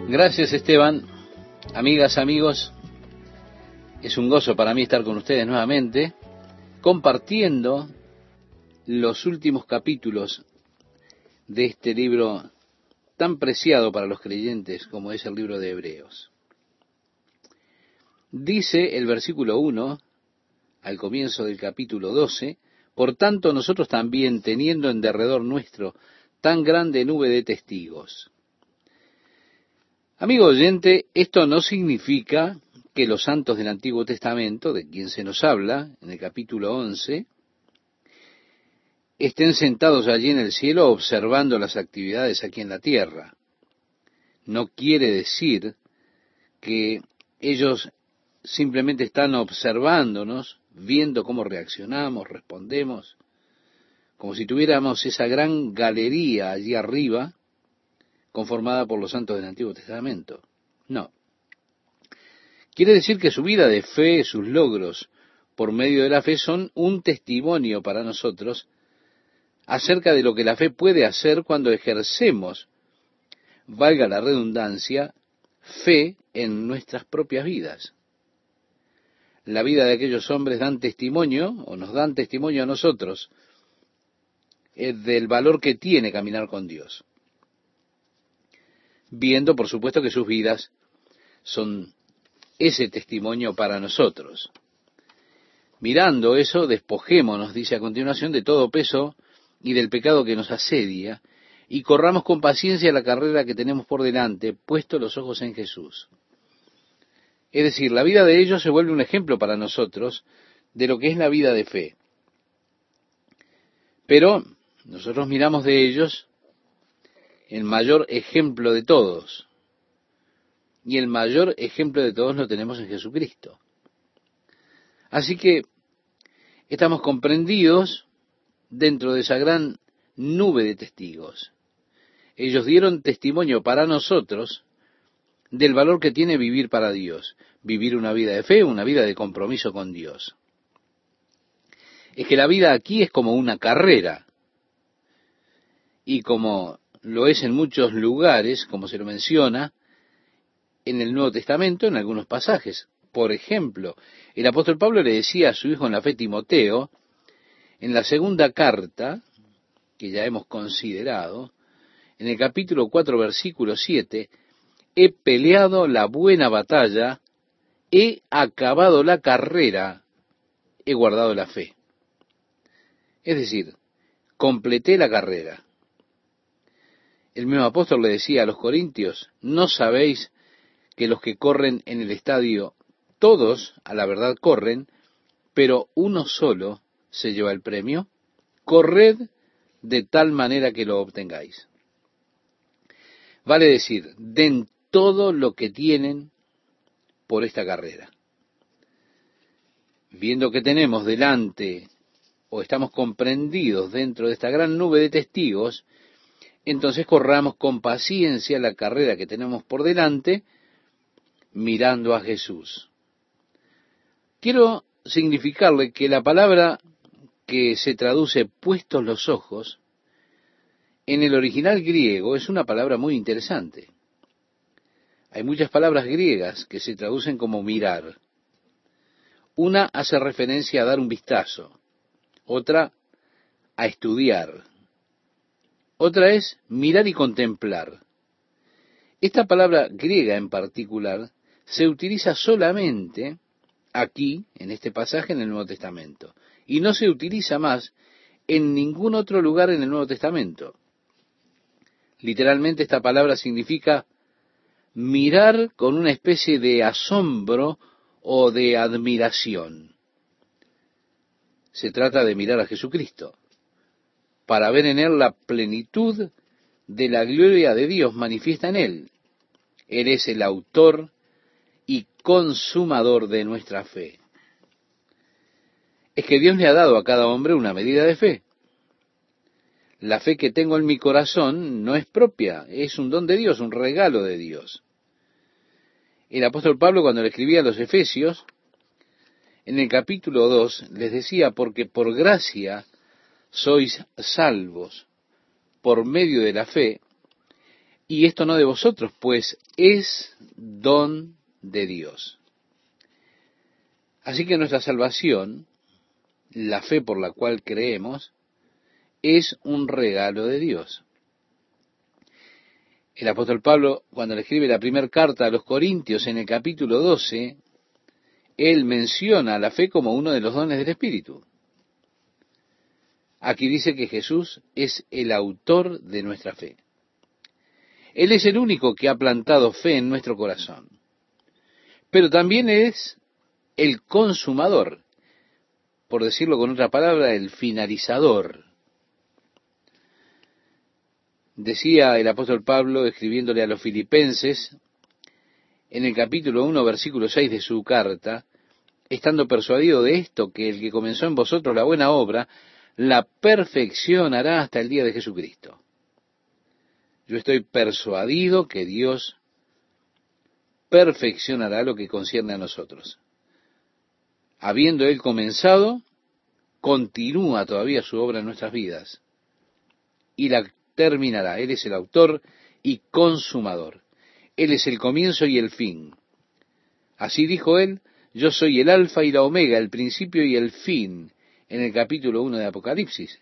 Gracias, Esteban. Amigas, amigos, es un gozo para mí estar con ustedes nuevamente, compartiendo los últimos capítulos de este libro tan preciado para los creyentes como es el libro de Hebreos. Dice el versículo 1, al comienzo del capítulo 12, por tanto nosotros también, teniendo en derredor nuestro tan grande nube de testigos. Amigo oyente, esto no significa que los santos del Antiguo Testamento, de quien se nos habla en el capítulo 11, estén sentados allí en el cielo observando las actividades aquí en la tierra. No quiere decir que ellos simplemente están observándonos, viendo cómo reaccionamos, respondemos, como si tuviéramos esa gran galería allí arriba, conformada por los santos del Antiguo Testamento. No. Quiere decir que su vida de fe, sus logros por medio de la fe son un testimonio para nosotros acerca de lo que la fe puede hacer cuando ejercemos, valga la redundancia, fe en nuestras propias vidas. La vida de aquellos hombres dan testimonio, o nos dan testimonio a nosotros, del valor que tiene caminar con Dios. Viendo, por supuesto, que sus vidas son ese testimonio para nosotros. Mirando eso, despojémonos, dice a continuación, de todo peso y del pecado que nos asedia, y corramos con paciencia la carrera que tenemos por delante, puesto los ojos en Jesús. Es decir, la vida de ellos se vuelve un ejemplo para nosotros de lo que es la vida de fe. Pero nosotros miramos de ellos el mayor ejemplo de todos. Y el mayor ejemplo de todos lo tenemos en Jesucristo. Así que estamos comprendidos dentro de esa gran nube de testigos. Ellos dieron testimonio para nosotros del valor que tiene vivir para Dios, vivir una vida de fe, una vida de compromiso con Dios. Es que la vida aquí es como una carrera, y como lo es en muchos lugares, como se lo menciona en el Nuevo Testamento, en algunos pasajes. Por ejemplo, el apóstol Pablo le decía a su hijo en la fe Timoteo, en la segunda carta, que ya hemos considerado, en el capítulo 4, versículo 7, he peleado la buena batalla, he acabado la carrera, he guardado la fe. Es decir, completé la carrera. El mismo apóstol le decía a los corintios, ¿no sabéis que los que corren en el estadio, todos a la verdad corren, pero uno solo se lleva el premio? Corred de tal manera que lo obtengáis. Vale decir, den todo lo que tienen por esta carrera. Viendo que tenemos delante, o estamos comprendidos dentro de esta gran nube de testigos, entonces corramos con paciencia la carrera que tenemos por delante, mirando a Jesús. Quiero significarle que la palabra que se traduce puestos los ojos, en el original griego es una palabra muy interesante. Hay muchas palabras griegas que se traducen como mirar. Una hace referencia a dar un vistazo, otra a estudiar, otra es mirar y contemplar. Esta palabra griega en particular se utiliza solamente aquí, en este pasaje en el Nuevo Testamento, y no se utiliza más en ningún otro lugar en el Nuevo Testamento. Literalmente esta palabra significa mirar con una especie de asombro o de admiración. Se trata de mirar a Jesucristo, para ver en Él la plenitud de la gloria de Dios manifiesta en Él. Él es el autor y consumador de nuestra fe. Es que Dios le ha dado a cada hombre una medida de fe. La fe que tengo en mi corazón no es propia, es un don de Dios, un regalo de Dios. El apóstol Pablo, cuando le escribía a los Efesios, en el capítulo 2, les decía, porque por gracia sois salvos por medio de la fe, Y esto no de vosotros, pues es don de Dios. Así que nuestra salvación, la fe por la cual creemos, es un regalo de Dios. El apóstol Pablo, cuando le escribe la primera carta a los Corintios en el capítulo 12, él menciona la fe como uno de los dones del Espíritu. Aquí dice que Jesús es el autor de nuestra fe. Él es el único que ha plantado fe en nuestro corazón. Pero también es el consumador, por decirlo con otra palabra, el finalizador. Decía el apóstol Pablo, escribiéndole a los filipenses, en el capítulo 1, versículo 6 de su carta, estando persuadido de esto, que el que comenzó en vosotros la buena obra, la perfeccionará hasta el día de Jesucristo. Yo estoy persuadido que Dios perfeccionará lo que concierne a nosotros. Habiendo Él comenzado, continúa todavía su obra en nuestras vidas y la terminará. Él es el autor y consumador. Él es el comienzo y el fin. Así dijo Él, yo soy el alfa y la omega, el principio y el fin, en el capítulo 1 de Apocalipsis.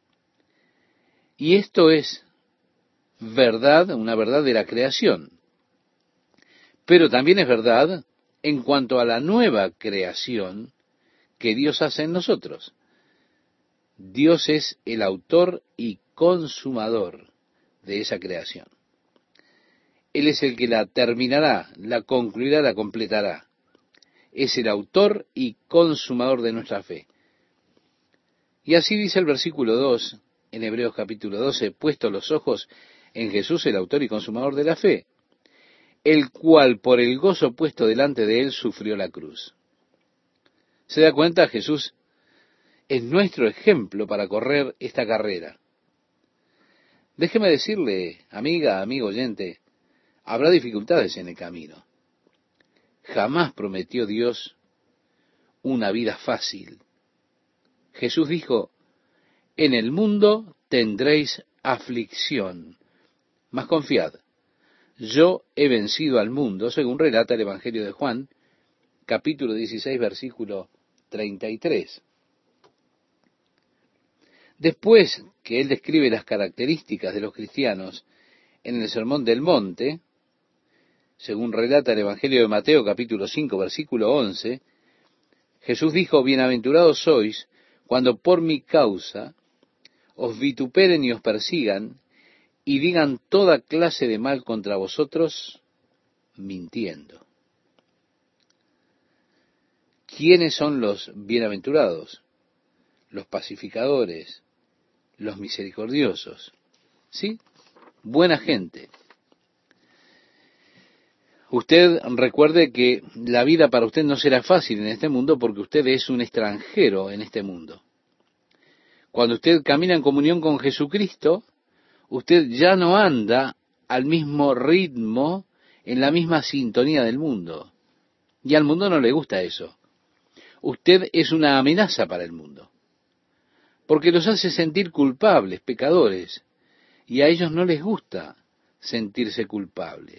Y esto es verdad, una verdad de la creación. Pero también es verdad en cuanto a la nueva creación que Dios hace en nosotros. Dios es el autor y consumador de esa creación. Él es el que la terminará, la concluirá, la completará. Es el autor y consumador de nuestra fe. Y así dice el versículo 2 en Hebreos capítulo 12, puesto los ojos en Jesús, el autor y consumador de la fe, el cual por el gozo puesto delante de él sufrió la cruz. ¿Se da cuenta? Jesús es nuestro ejemplo para correr esta carrera. Déjeme decirle, amiga, amigo oyente, habrá dificultades en el camino. Jamás prometió Dios una vida fácil. Jesús dijo, en el mundo tendréis aflicción, mas confiad, yo he vencido al mundo, según relata el Evangelio de Juan, capítulo 16, versículo 33. Después que él describe las características de los cristianos en el Sermón del Monte, según relata el Evangelio de Mateo, capítulo 5, versículo 11, Jesús dijo, bienaventurados sois cuando por mi causa os vituperen y os persigan y digan toda clase de mal contra vosotros, mintiendo. ¿Quiénes son los bienaventurados? Los pacificadores, los misericordiosos. ¿Sí? Buena gente. Usted recuerde que la vida para usted no será fácil en este mundo porque usted es un extranjero en este mundo. Cuando usted camina en comunión con Jesucristo, usted ya no anda al mismo ritmo, en la misma sintonía del mundo. Y al mundo no le gusta eso. Usted es una amenaza para el mundo, porque los hace sentir culpables, pecadores, y a ellos no les gusta sentirse culpables.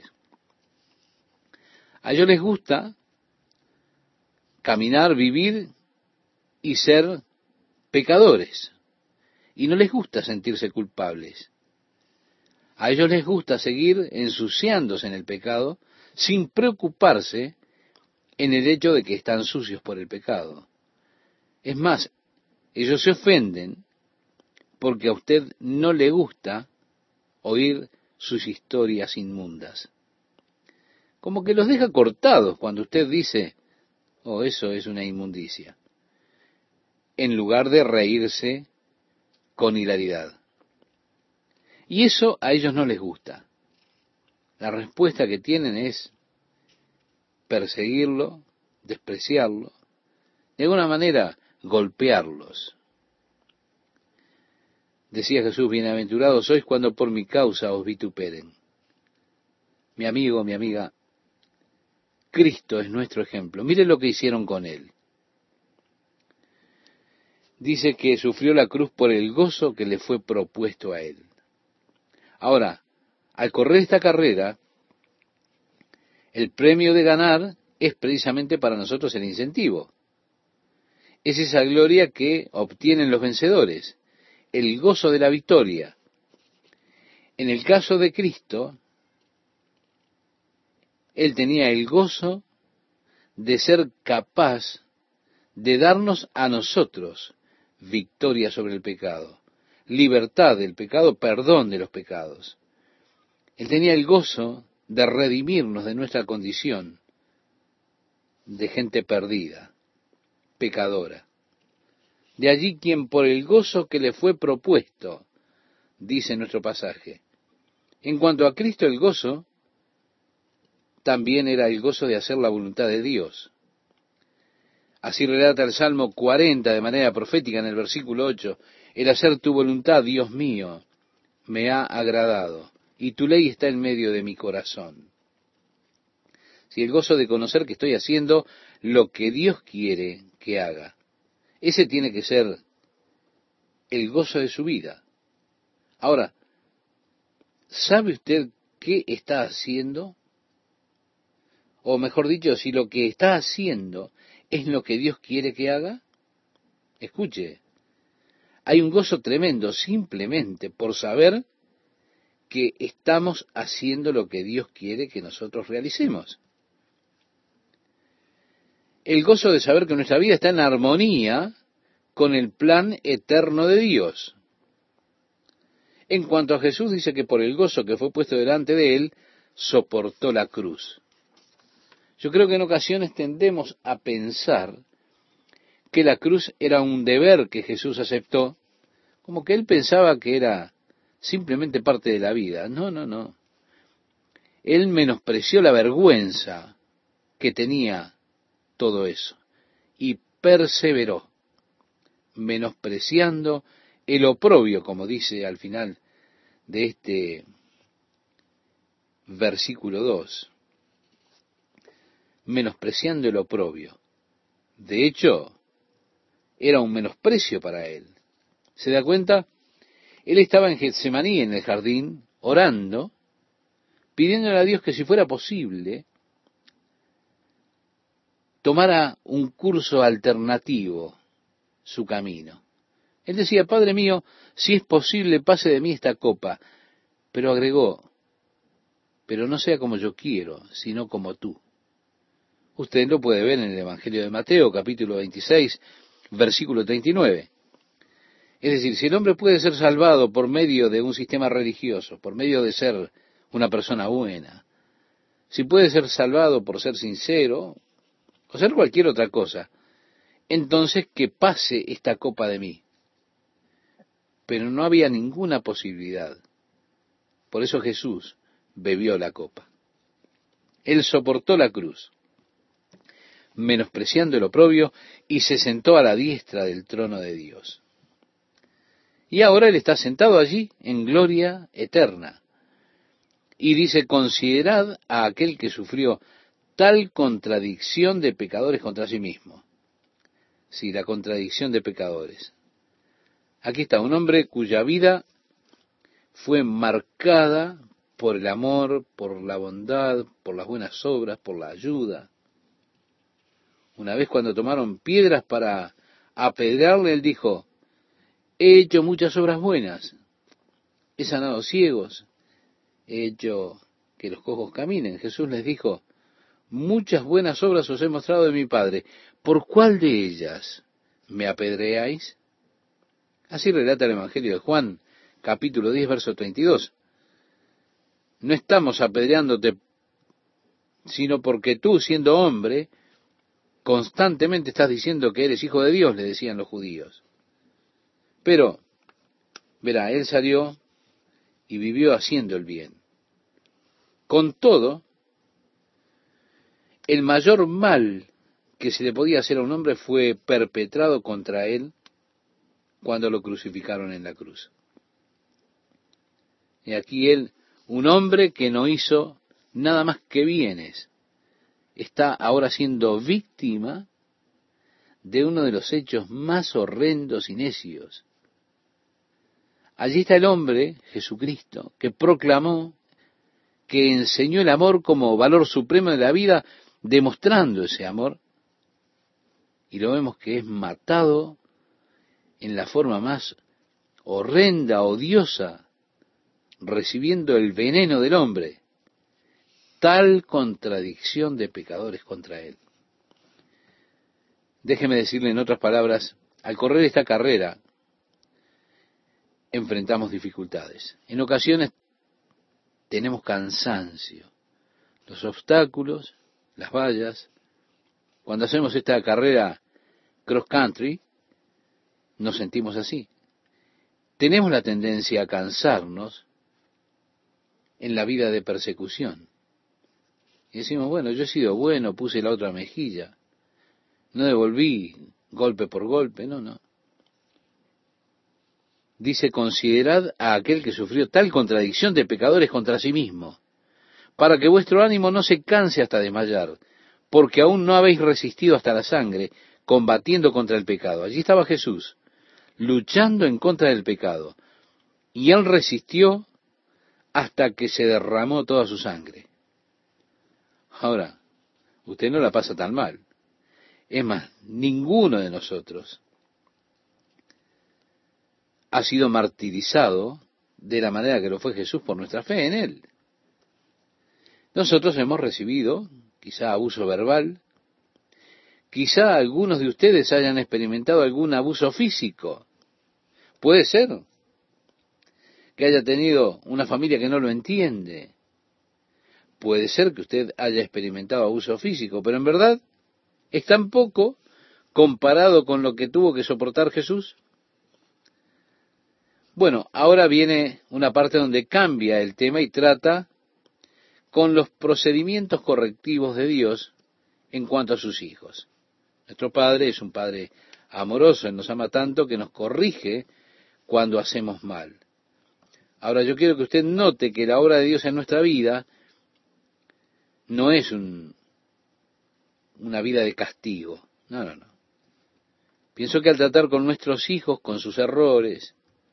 A ellos les gusta caminar, vivir y ser pecadores, y no les gusta sentirse culpables. A ellos les gusta seguir ensuciándose en el pecado sin preocuparse en el hecho de que están sucios por el pecado. Es más, ellos se ofenden porque a usted no le gusta oír sus historias inmundas. Como que los deja cortados cuando usted dice, oh, eso es una inmundicia, en lugar de reírse con hilaridad. Y eso a ellos no les gusta. La respuesta que tienen es perseguirlo, despreciarlo, de alguna manera golpearlos. Decía Jesús, bienaventurados sois cuando por mi causa os vituperen. Mi amigo, mi amiga, Cristo es nuestro ejemplo. Mire lo que hicieron con él. Dice que sufrió la cruz por el gozo que le fue propuesto a él. Ahora, Al correr esta carrera, el premio de ganar es precisamente para nosotros el incentivo. Es esa gloria que obtienen los vencedores, el gozo de la victoria. En el caso de Cristo, Él tenía el gozo de ser capaz de darnos a nosotros victoria sobre el pecado, libertad del pecado, perdón de los pecados. Él tenía el gozo de redimirnos de nuestra condición de gente perdida, pecadora. De allí quien por el gozo que le fue propuesto, dice nuestro pasaje. En cuanto a Cristo, el gozo también era el gozo de hacer la voluntad de Dios. Así relata el Salmo 40 de manera profética en el versículo 8, el hacer tu voluntad, Dios mío, me ha agradado, y tu ley está en medio de mi corazón. Si el gozo de conocer que estoy haciendo lo que Dios quiere que haga, ese tiene que ser el gozo de su vida. Ahora, ¿sabe usted qué está haciendo? O mejor dicho, si lo que está haciendo es lo que Dios quiere que haga. Escuche, hay un gozo tremendo simplemente por saber que estamos haciendo lo que Dios quiere que nosotros realicemos. El gozo de saber que nuestra vida está en armonía con el plan eterno de Dios. En cuanto a Jesús, dice que por el gozo que fue puesto delante de él, soportó la cruz. Yo creo que en ocasiones tendemos a pensar que la cruz era un deber que Jesús aceptó, como que él pensaba que era simplemente parte de la vida. No, no, no. Él menospreció la vergüenza que tenía todo eso y perseveró, menospreciando el oprobio, como dice al final de este versículo 2, menospreciando el oprobio. De hecho, era un menosprecio para él. ¿Se da cuenta? Él estaba en Getsemaní, en el jardín, orando, pidiéndole a Dios que si fuera posible, tomara un curso alternativo su camino. Él decía, Padre mío, si es posible, pase de mí esta copa. Pero agregó, pero no sea como yo quiero, sino como tú. Usted lo puede ver en el Evangelio de Mateo, capítulo 26, versículo 39. Es decir, si el hombre puede ser salvado por medio de un sistema religioso, por medio de ser una persona buena, si puede ser salvado por ser sincero, o ser cualquier otra cosa, entonces que pase esta copa de mí. Pero no había ninguna posibilidad. Por eso Jesús bebió la copa. Él soportó la cruz, menospreciando el oprobio, y se sentó a la diestra del trono de Dios. Y ahora Él está sentado allí en gloria eterna. Y dice, considerad a aquel que sufrió tal contradicción de pecadores contra sí mismo. Sí, la contradicción de pecadores. Aquí está un hombre cuya vida fue marcada por el amor, por la bondad, por las buenas obras, por la ayuda. Una vez cuando tomaron piedras para apedrearle, él dijo, he hecho muchas obras buenas, he sanado ciegos, he hecho que los cojos caminen. Jesús les dijo, muchas buenas obras os he mostrado de mi Padre, ¿por cuál de ellas me apedreáis? Así relata el Evangelio de Juan, capítulo 10, verso 32. No estamos apedreándote, sino porque tú, siendo hombre, constantemente estás diciendo que eres hijo de Dios, le decían los judíos. Pero, verá, él salió y vivió haciendo el bien. Con todo, el mayor mal que se le podía hacer a un hombre fue perpetrado contra él cuando lo crucificaron en la cruz. Y aquí él, un hombre que no hizo nada más que bienes, está ahora siendo víctima de uno de los hechos más horrendos y necios. Allí está el hombre, Jesucristo, que proclamó que enseñó el amor como valor supremo de la vida, demostrando ese amor, y lo vemos que es matado en la forma más horrenda, odiosa, recibiendo el veneno del hombre. Tal contradicción de pecadores contra él. Déjeme decirle en otras palabras, al correr esta carrera, enfrentamos dificultades. En ocasiones tenemos cansancio, los obstáculos, las vallas. Cuando hacemos esta carrera cross country, nos sentimos así. Tenemos la tendencia a cansarnos en la vida de persecución. Y decimos, bueno, yo he sido bueno, puse la otra mejilla, no devolví golpe por golpe, no. Dice, considerad a aquel que sufrió tal contradicción de pecadores contra sí mismo, para que vuestro ánimo no se canse hasta desmayar, porque aún no habéis resistido hasta la sangre, combatiendo contra el pecado. Allí estaba Jesús, luchando en contra del pecado, y él resistió hasta que se derramó toda su sangre. Ahora, usted no la pasa tan mal. Es más, ninguno de nosotros ha sido martirizado de la manera que lo fue Jesús por nuestra fe en él. Nosotros hemos recibido quizá abuso verbal, quizá algunos de ustedes hayan experimentado algún abuso físico. Puede ser que haya tenido una familia que no lo entiende. Puede ser que usted haya experimentado abuso físico, pero en verdad es tan poco comparado con lo que tuvo que soportar Jesús. Bueno, ahora viene una parte donde cambia el tema y trata con los procedimientos correctivos de Dios en cuanto a sus hijos. Nuestro Padre es un Padre amoroso, Él nos ama tanto que nos corrige cuando hacemos mal. Ahora yo quiero que usted note que la obra de Dios en nuestra vida no es una vida de castigo. No. Pienso que al tratar con nuestros hijos, con sus errores,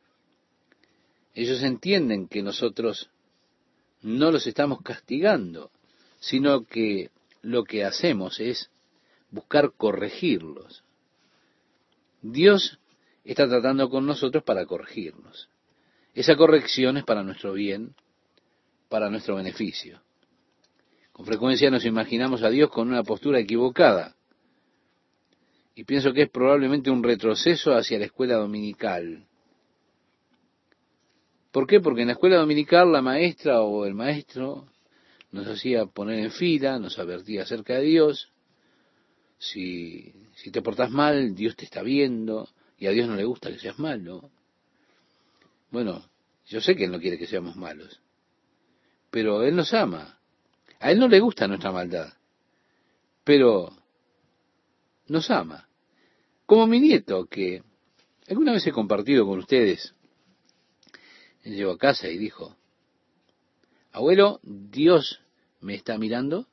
ellos entienden que nosotros no los estamos castigando, sino que lo que hacemos es buscar corregirlos. Dios está tratando con nosotros para corregirnos. Esa corrección es para nuestro bien, para nuestro beneficio. Con frecuencia nos imaginamos a Dios con una postura equivocada. Y pienso que es probablemente un retroceso hacia la escuela dominical. ¿Por qué? Porque en la escuela dominical la maestra o el maestro nos hacía poner en fila, nos advertía acerca de Dios. Si te portás mal, Dios te está viendo, y a Dios no le gusta que seas malo. Bueno, yo sé que Él no quiere que seamos malos, pero Él nos ama. A Él no le gusta nuestra maldad, pero nos ama. Como mi nieto, que alguna vez he compartido con ustedes, él llegó a casa y dijo, abuelo, ¿Dios me está mirando?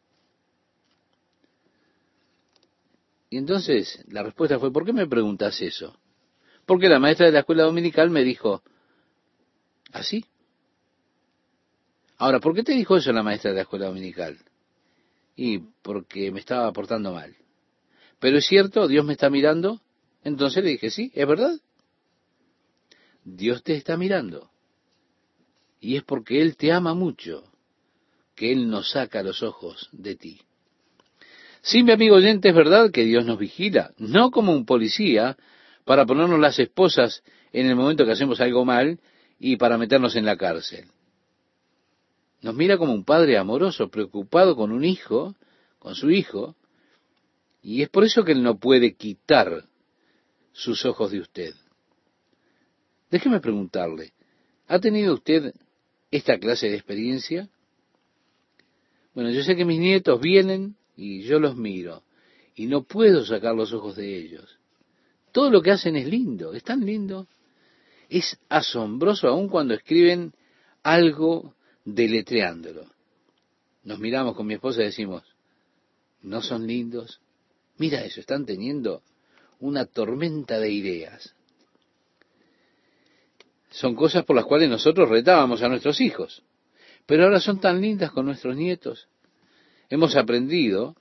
Y entonces la respuesta fue, ¿por qué me preguntas eso? Porque la maestra de la escuela dominical me dijo, ¿así? Ahora, ¿por qué te dijo eso la maestra de la escuela dominical? Y porque me estaba portando mal. Pero es cierto, Dios me está mirando. Entonces le dije, sí, es verdad. Dios te está mirando. Y es porque Él te ama mucho que Él no saca los ojos de ti. Sí, mi amigo oyente, es verdad que Dios nos vigila, no como un policía para ponernos las esposas en el momento que hacemos algo mal y para meternos en la cárcel. Nos mira como un padre amoroso, preocupado con un hijo, con su hijo, y es por eso que Él no puede quitar sus ojos de usted. Déjeme preguntarle, ¿ha tenido usted esta clase de experiencia? Bueno, yo sé que mis nietos vienen y yo los miro y no puedo sacar los ojos de ellos. Todo lo que hacen es lindo, es tan lindo. Es asombroso aún cuando escriben algo deletreándolo. Nos miramos con mi esposa y decimos, ¿no son lindos? Mira eso, están teniendo una tormenta de ideas. Son cosas por las cuales nosotros retábamos a nuestros hijos. pero ahora son tan lindas con nuestros nietos. Hemos aprendido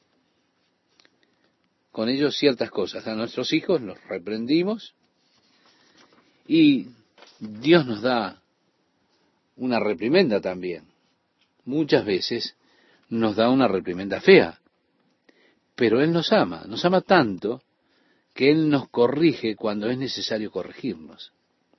con ellos ciertas cosas. A nuestros hijos los reprendimos y Dios nos da una reprimenda también. Muchas veces nos da una reprimenda fea, pero Él nos ama tanto que Él nos corrige cuando es necesario corregirnos.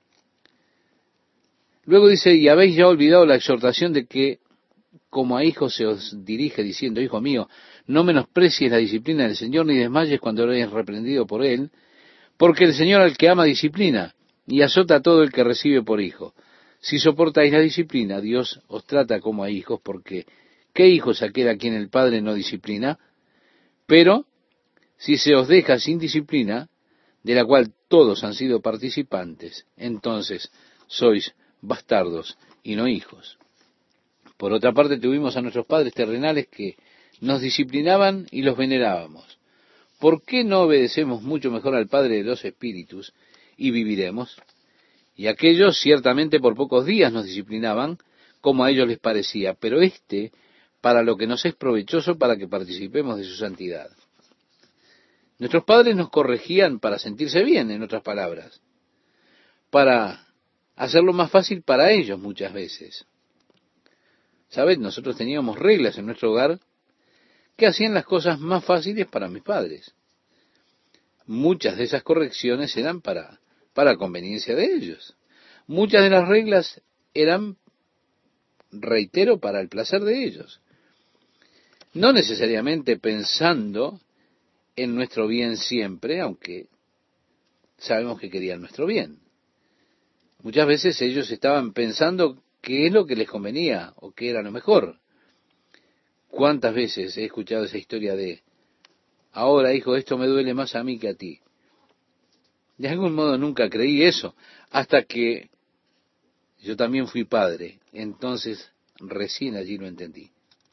Luego dice, y habéis ya olvidado la exhortación de que como a hijos se os dirige diciendo, hijo mío, no menosprecies la disciplina del Señor ni desmayes cuando eres reprendido por Él, porque el Señor al que ama disciplina y azota a todo el que recibe por hijo. Si soportáis la disciplina, Dios os trata como a hijos, porque ¿qué hijo es aquel a quien el Padre no disciplina? Pero si se os deja sin disciplina, de la cual todos han sido participantes, entonces sois bastardos y no hijos. Por otra parte, tuvimos a nuestros padres terrenales que nos disciplinaban y los venerábamos. ¿Por qué no obedecemos mucho mejor al Padre de los Espíritus y viviremos? Y aquellos ciertamente por pocos días nos disciplinaban, como a ellos les parecía, pero para lo que nos es provechoso, para que participemos de su santidad. Nuestros padres nos corregían para sentirse bien, en otras palabras, para hacerlo más fácil para ellos muchas veces. ¿Sabes? Nosotros teníamos reglas en nuestro hogar que hacían las cosas más fáciles para mis padres. Muchas de esas correcciones eran para conveniencia de ellos. Muchas de las reglas eran, reitero, para el placer de ellos. No necesariamente pensando en nuestro bien siempre, aunque sabemos que querían nuestro bien. Muchas veces ellos estaban pensando qué es lo que les convenía o qué era lo mejor. ¿Cuántas veces he escuchado esa historia de, ahora hijo, esto me duele más a mí que a ti? De algún modo nunca creí eso, hasta que yo también fui padre. Entonces recién allí lo entendí.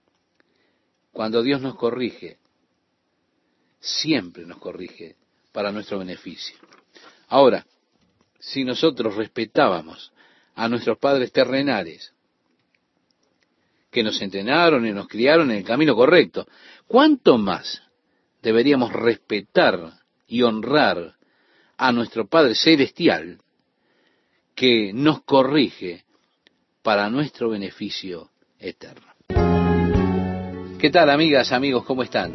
Cuando Dios nos corrige, siempre nos corrige para nuestro beneficio. Ahora, si nosotros respetábamos a nuestros padres terrenales, que nos entrenaron y nos criaron en el camino correcto, ¿cuánto más deberíamos respetar y honrar a nuestro Padre Celestial, que nos corrige para nuestro beneficio eterno? ¿Qué tal, amigas, amigos? ¿Cómo están?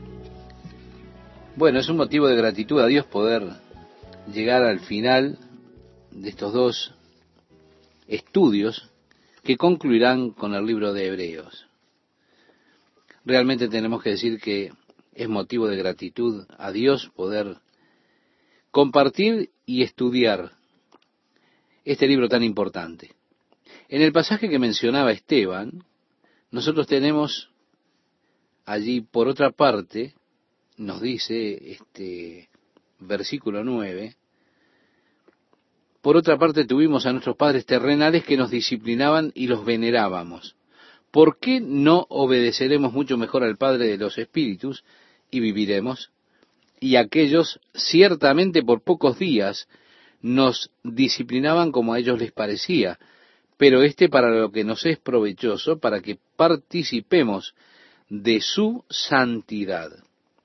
Bueno, es un motivo de gratitud a Dios poder llegar al final de estos dos estudios que concluirán con el libro de Hebreos. Realmente tenemos que decir que es motivo de gratitud a Dios poder compartir y estudiar este libro tan importante. En el pasaje que mencionaba Esteban, nosotros tenemos allí, por otra parte, nos dice este versículo 9, por otra parte tuvimos a nuestros padres terrenales que nos disciplinaban y los venerábamos. ¿Por qué no obedeceremos mucho mejor al Padre de los Espíritus y viviremos? Y aquellos ciertamente por pocos días nos disciplinaban como a ellos les parecía, pero para lo que nos es provechoso, para que participemos de su santidad.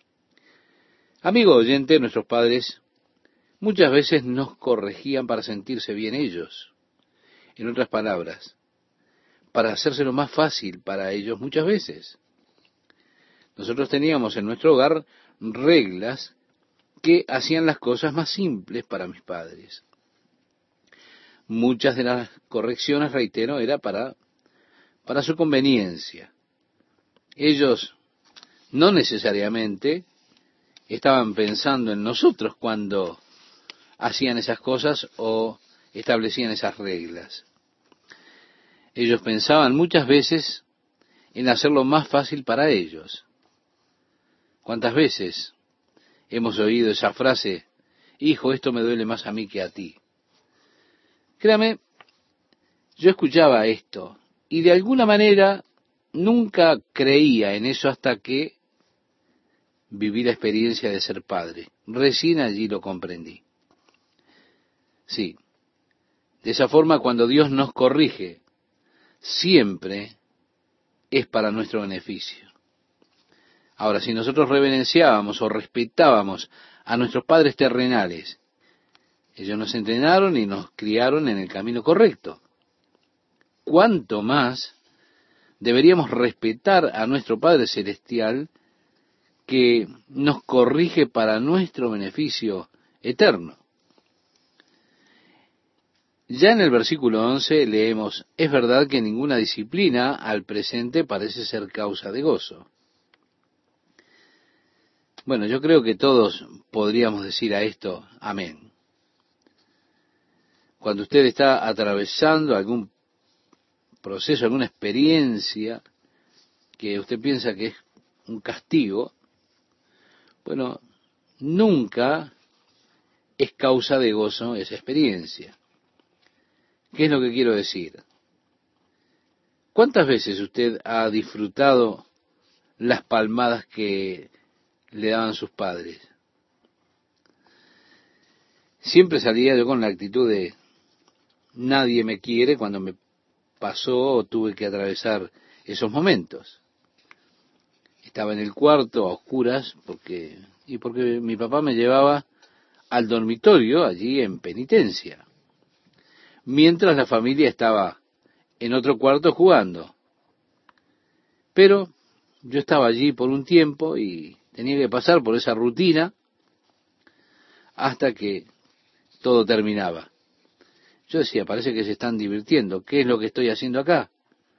Amigo oyente, nuestros padres muchas veces nos corregían para sentirse bien ellos. En otras palabras, para hacérselo más fácil para ellos muchas veces. Nosotros teníamos en nuestro hogar reglas que hacían las cosas más simples para mis padres. Muchas de las correcciones, reitero, era para su conveniencia. Ellos no necesariamente estaban pensando en nosotros cuando hacían esas cosas o establecían esas reglas. Ellos pensaban muchas veces en hacerlo más fácil para ellos. ¿Cuántas veces hemos oído esa frase, hijo, esto me duele más a mí que a ti? Créame, yo escuchaba esto y de alguna manera nunca creía en eso hasta que viví la experiencia de ser padre. Recién allí lo comprendí. Sí, de esa forma cuando Dios nos corrige, siempre es para nuestro beneficio. Ahora, si nosotros reverenciábamos o respetábamos a nuestros padres terrenales, ellos nos entrenaron y nos criaron en el camino correcto. ¿Cuánto más deberíamos respetar a nuestro Padre Celestial, que nos corrige para nuestro beneficio eterno? Ya en el versículo 11 leemos: es verdad que ninguna disciplina al presente parece ser causa de gozo. Bueno, yo creo que todos podríamos decir a esto amén. Cuando usted está atravesando algún proceso, alguna experiencia que usted piensa que es un castigo, bueno, nunca es causa de gozo esa experiencia. ¿Qué es lo que quiero decir? ¿Cuántas veces usted ha disfrutado las palmadas que le daban sus padres? Siempre salía yo con la actitud de nadie me quiere cuando me pasó o tuve que atravesar esos momentos. Estaba en el cuarto a oscuras porque mi papá me llevaba al dormitorio allí en penitencia, mientras la familia estaba en otro cuarto jugando. Pero yo estaba allí por un tiempo y tenía que pasar por esa rutina hasta que todo terminaba. Yo decía, parece que se están divirtiendo. ¿Qué es lo que estoy haciendo acá?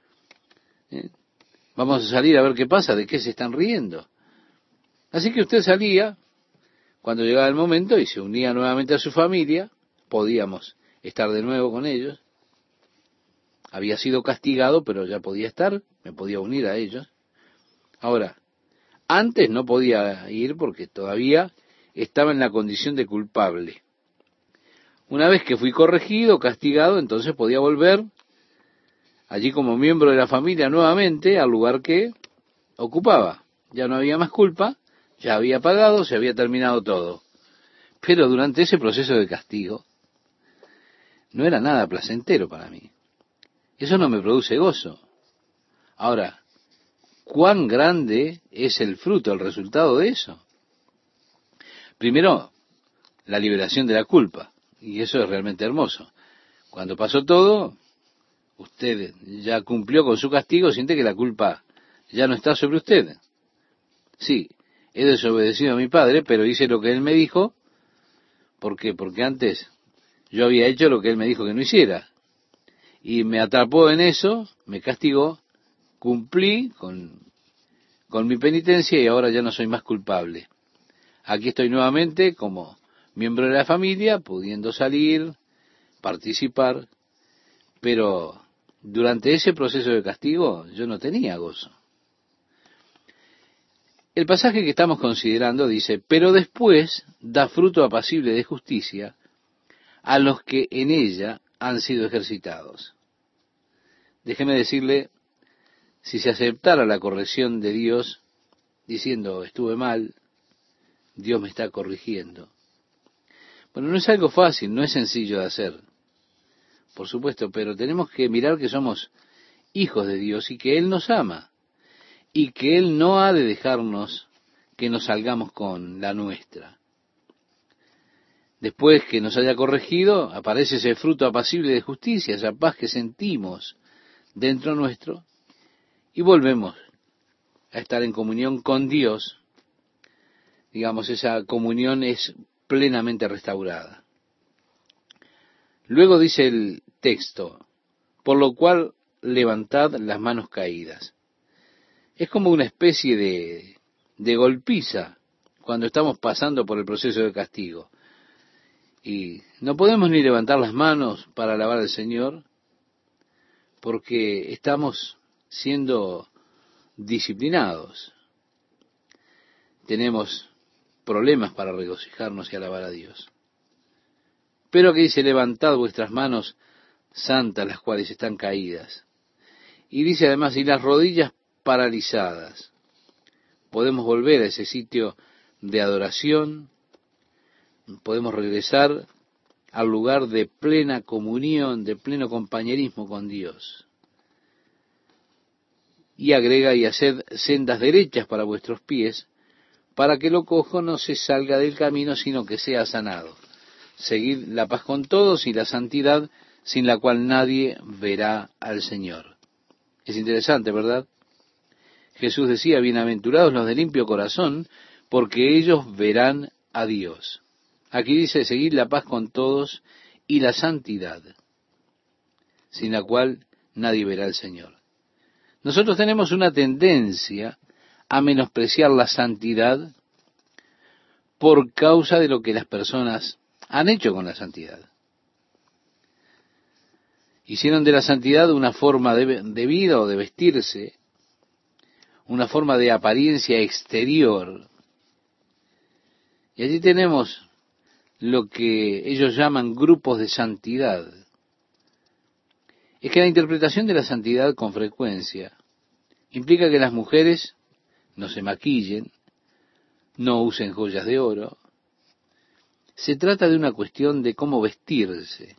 Vamos a salir a ver qué pasa, de qué se están riendo. Así que usted salía cuando llegaba el momento y se unía nuevamente a su familia. Podíamos estar de nuevo con ellos. Había sido castigado, pero ya podía estar, me podía unir a ellos. Ahora, antes no podía ir porque todavía estaba en la condición de culpable. Una vez que fui corregido, castigado, entonces podía volver allí como miembro de la familia nuevamente al lugar que ocupaba. Ya no había más culpa, ya había pagado, se había terminado todo. Pero durante ese proceso de castigo no era nada placentero para mí. Eso no me produce gozo. Ahora, ¿cuán grande es el fruto, el resultado de eso? Primero, la liberación de la culpa. Y eso es realmente hermoso. Cuando pasó todo, usted ya cumplió con su castigo, siente que la culpa ya no está sobre usted. Sí, he desobedecido a mi padre, pero hice lo que él me dijo. ¿Por qué? Porque antes yo había hecho lo que él me dijo que no hiciera. Y me atrapó en eso, me castigó, cumplí con mi penitencia y ahora ya no soy más culpable. Aquí estoy nuevamente como miembro de la familia, pudiendo salir, participar, pero durante ese proceso de castigo yo no tenía gozo. El pasaje que estamos considerando dice: pero después da fruto apacible de justicia a los que en ella han sido ejercitados. Déjeme decirle, si se aceptara la corrección de Dios, diciendo estuve mal, Dios me está corrigiendo. Bueno, no es algo fácil, no es sencillo de hacer, por supuesto, pero tenemos que mirar que somos hijos de Dios y que Él nos ama y que Él no ha de dejarnos que nos salgamos con la nuestra. Después que nos haya corregido, aparece ese fruto apacible de justicia, esa paz que sentimos dentro nuestro, y volvemos a estar en comunión con Dios. Digamos, esa comunión es plenamente restaurada. Luego dice el texto: por lo cual levantad las manos caídas. Es como una especie de golpiza cuando estamos pasando por el proceso de castigo. Y no podemos ni levantar las manos para alabar al Señor porque estamos siendo disciplinados. Tenemos problemas para regocijarnos y alabar a Dios. Pero que dice: levantad vuestras manos santas, las cuales están caídas. Y dice además: y las rodillas paralizadas. Podemos volver a ese sitio de adoración, podemos regresar al lugar de plena comunión, de pleno compañerismo con Dios. Y agrega, y haced sendas derechas para vuestros pies, para que lo cojo no se salga del camino, sino que sea sanado. Seguid la paz con todos y la santidad, sin la cual nadie verá al Señor. Es interesante, ¿verdad? Jesús decía, bienaventurados los de limpio corazón, porque ellos verán a Dios. Aquí dice, seguid la paz con todos y la santidad, sin la cual nadie verá al Señor. Nosotros tenemos una tendencia a menospreciar la santidad por causa de lo que las personas han hecho con la santidad. Hicieron de la santidad una forma de vida o de vestirse, una forma de apariencia exterior. Y allí tenemos lo que ellos llaman grupos de santidad. Es que la interpretación de la santidad con frecuencia implica que las mujeres no se maquillen, no usen joyas de oro. Se trata de una cuestión de cómo vestirse.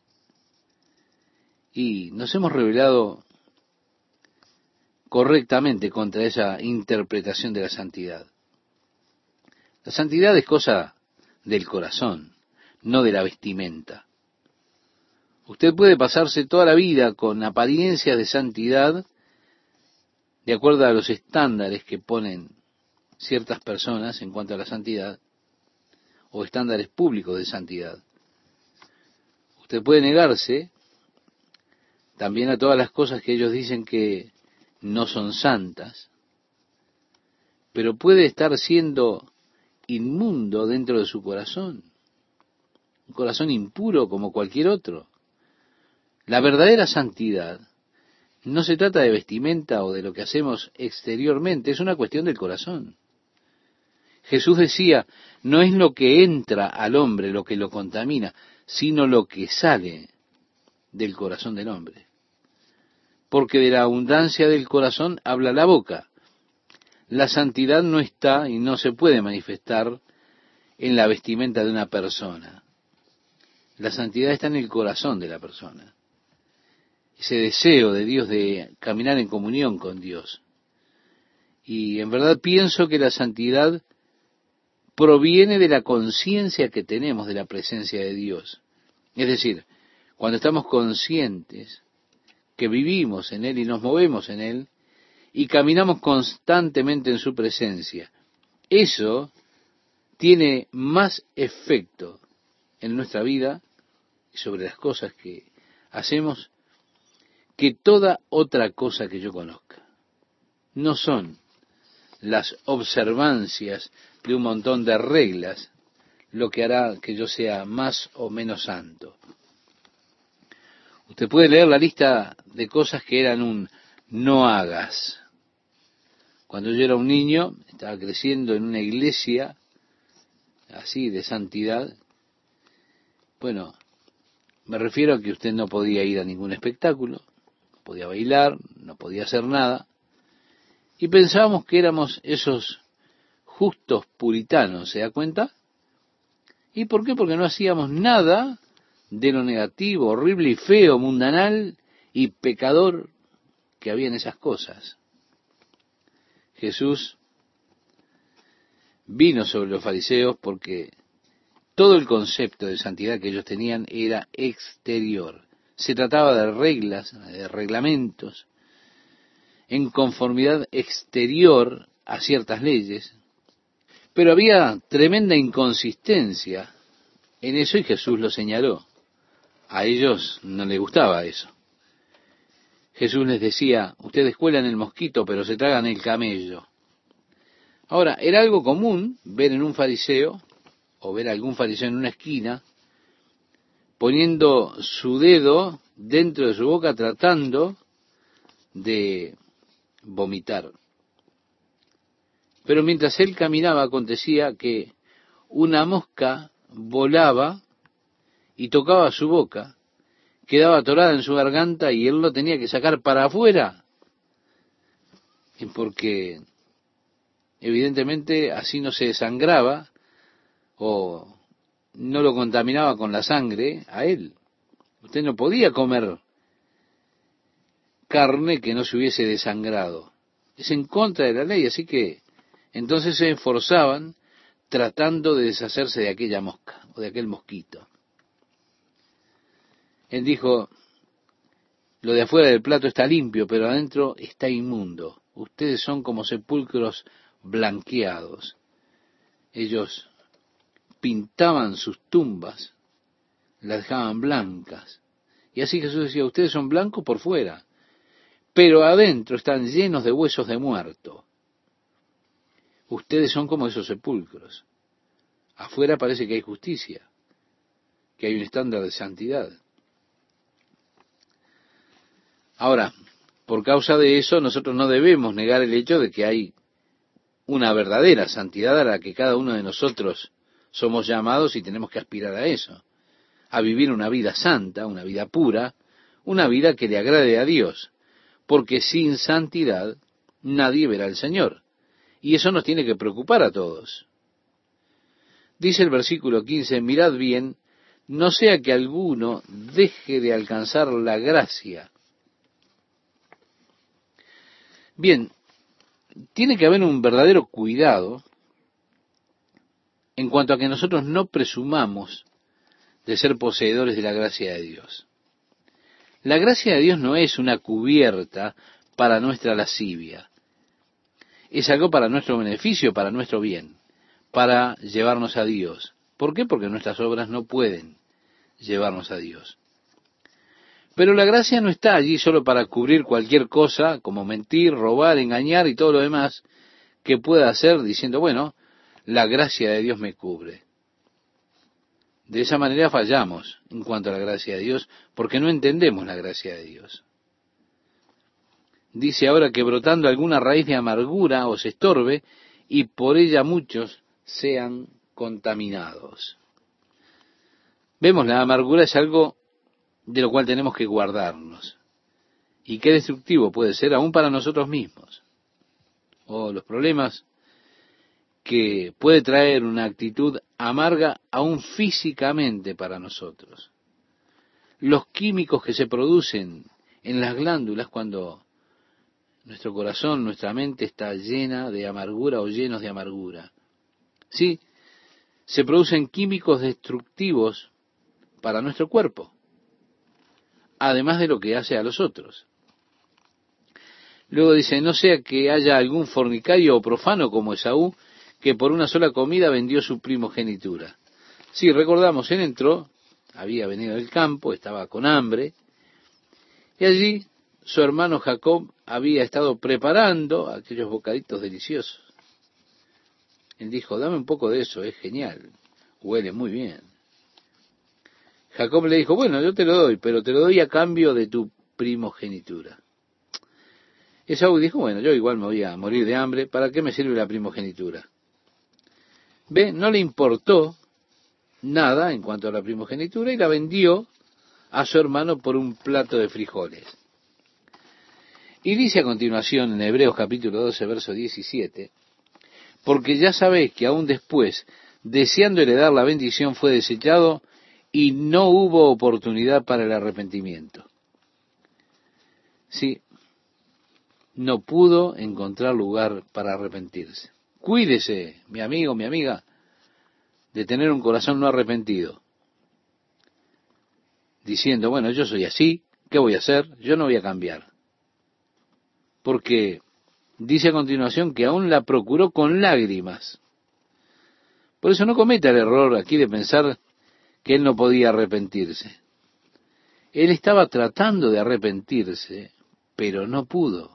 Y nos hemos rebelado correctamente contra esa interpretación de la santidad. La santidad es cosa del corazón, no de la vestimenta. Usted puede pasarse toda la vida con apariencias de santidad de acuerdo a los estándares que ponen ciertas personas en cuanto a la santidad, o estándares públicos de santidad. Usted puede negarse también a todas las cosas que ellos dicen que no son santas, pero puede estar siendo inmundo dentro de su corazón, un corazón impuro como cualquier otro. La verdadera santidad no se trata de vestimenta o de lo que hacemos exteriormente, es una cuestión del corazón. Jesús decía, no es lo que entra al hombre lo que lo contamina, sino lo que sale del corazón del hombre. Porque de la abundancia del corazón habla la boca. La santidad no está y no se puede manifestar en la vestimenta de una persona. La santidad está en el corazón de la persona. Ese deseo de Dios de caminar en comunión con Dios. Y en verdad pienso que la santidad proviene de la conciencia que tenemos de la presencia de Dios. Es decir, cuando estamos conscientes que vivimos en Él y nos movemos en Él y caminamos constantemente en su presencia, eso tiene más efecto en nuestra vida y sobre las cosas que hacemos que toda otra cosa que yo conozca. No son las observancias de un montón de reglas lo que hará que yo sea más o menos santo. Usted puede leer la lista de cosas que eran un no hagas. Cuando yo era un niño, estaba creciendo en una iglesia así de santidad. Bueno, me refiero a que usted no podía ir a ningún espectáculo, no podía bailar, no podía hacer nada. Y pensábamos que éramos esos justos puritanos, ¿se da cuenta? ¿Y por qué? Porque no hacíamos nada de lo negativo, horrible y feo, mundanal y pecador que había en esas cosas. Jesús vino sobre los fariseos porque todo el concepto de santidad que ellos tenían era exterior. Se trataba de reglas, de reglamentos, en conformidad exterior a ciertas leyes, pero había tremenda inconsistencia en eso y Jesús lo señaló. A ellos no les gustaba eso. Jesús les decía, ustedes cuelan el mosquito, pero se tragan el camello. Ahora, era algo común ver en un fariseo, o ver a algún fariseo en una esquina, poniendo su dedo dentro de su boca tratando de vomitar. Pero mientras él caminaba acontecía que una mosca volaba y tocaba su boca, quedaba atorada en su garganta y él lo tenía que sacar para afuera, porque evidentemente así no se desangraba o no lo contaminaba con la sangre a él. Usted no podía comer carne que no se hubiese desangrado. Es en contra de la ley, así que entonces se esforzaban tratando de deshacerse de aquella mosca o de aquel mosquito. Él dijo, lo de afuera del plato está limpio, pero adentro está inmundo. Ustedes son como sepulcros blanqueados. Ellos pintaban sus tumbas, las dejaban blancas. Y así Jesús decía, ustedes son blancos por fuera, pero adentro están llenos de huesos de muerto. Ustedes son como esos sepulcros. Afuera parece que hay justicia, que hay un estándar de santidad. Ahora, por causa de eso, nosotros no debemos negar el hecho de que hay una verdadera santidad a la que cada uno de nosotros somos llamados y tenemos que aspirar a eso, a vivir una vida santa, una vida pura, una vida que le agrade a Dios, porque sin santidad nadie verá al Señor. Y eso nos tiene que preocupar a todos. Dice el versículo 15, mirad bien, no sea que alguno deje de alcanzar la gracia. Bien, tiene que haber un verdadero cuidado en cuanto a que nosotros no presumamos de ser poseedores de la gracia de Dios. La gracia de Dios no es una cubierta para nuestra lascivia. Es algo para nuestro beneficio, para nuestro bien, para llevarnos a Dios. ¿Por qué? Porque nuestras obras no pueden llevarnos a Dios. Pero la gracia no está allí solo para cubrir cualquier cosa, como mentir, robar, engañar y todo lo demás que pueda hacer diciendo, bueno, la gracia de Dios me cubre. De esa manera fallamos en cuanto a la gracia de Dios, porque no entendemos la gracia de Dios. Dice ahora que brotando alguna raíz de amargura os estorbe, y por ella muchos sean contaminados. Vemos, la amargura es algo de lo cual tenemos que guardarnos. Y qué destructivo puede ser aún para nosotros mismos. O los problemas que puede traer una actitud amarga aún físicamente para nosotros. Los químicos que se producen en las glándulas cuando nuestro corazón, nuestra mente está llena de amargura o llenos de amargura. Sí, se producen químicos destructivos para nuestro cuerpo, además de lo que hace a los otros. Luego dice, no sea que haya algún fornicario o profano como Esaú, que por una sola comida vendió su primogenitura. Sí, recordamos, él entró, había venido del campo, estaba con hambre, y allí su hermano Jacob había estado preparando aquellos bocaditos deliciosos. Él dijo, dame un poco de eso, es genial, huele muy bien. Jacob le dijo, bueno, yo te lo doy, pero te lo doy a cambio de tu primogenitura. Esaú dijo, bueno, yo igual me voy a morir de hambre, ¿para qué me sirve la primogenitura? Ve, no le importó nada en cuanto a la primogenitura y la vendió a su hermano por un plato de frijoles. Y dice a continuación en Hebreos capítulo 12, verso 17, porque ya sabéis que aún después, deseando heredar la bendición, fue desechado y no hubo oportunidad para el arrepentimiento. Sí, no pudo encontrar lugar para arrepentirse. Cuídese, mi amigo, mi amiga, de tener un corazón no arrepentido, diciendo, bueno, yo soy así, ¿qué voy a hacer? Yo no voy a cambiar. Porque dice a continuación que aún la procuró con lágrimas. Por eso no cometa el error aquí de pensar que él no podía arrepentirse. Él estaba tratando de arrepentirse, pero no pudo.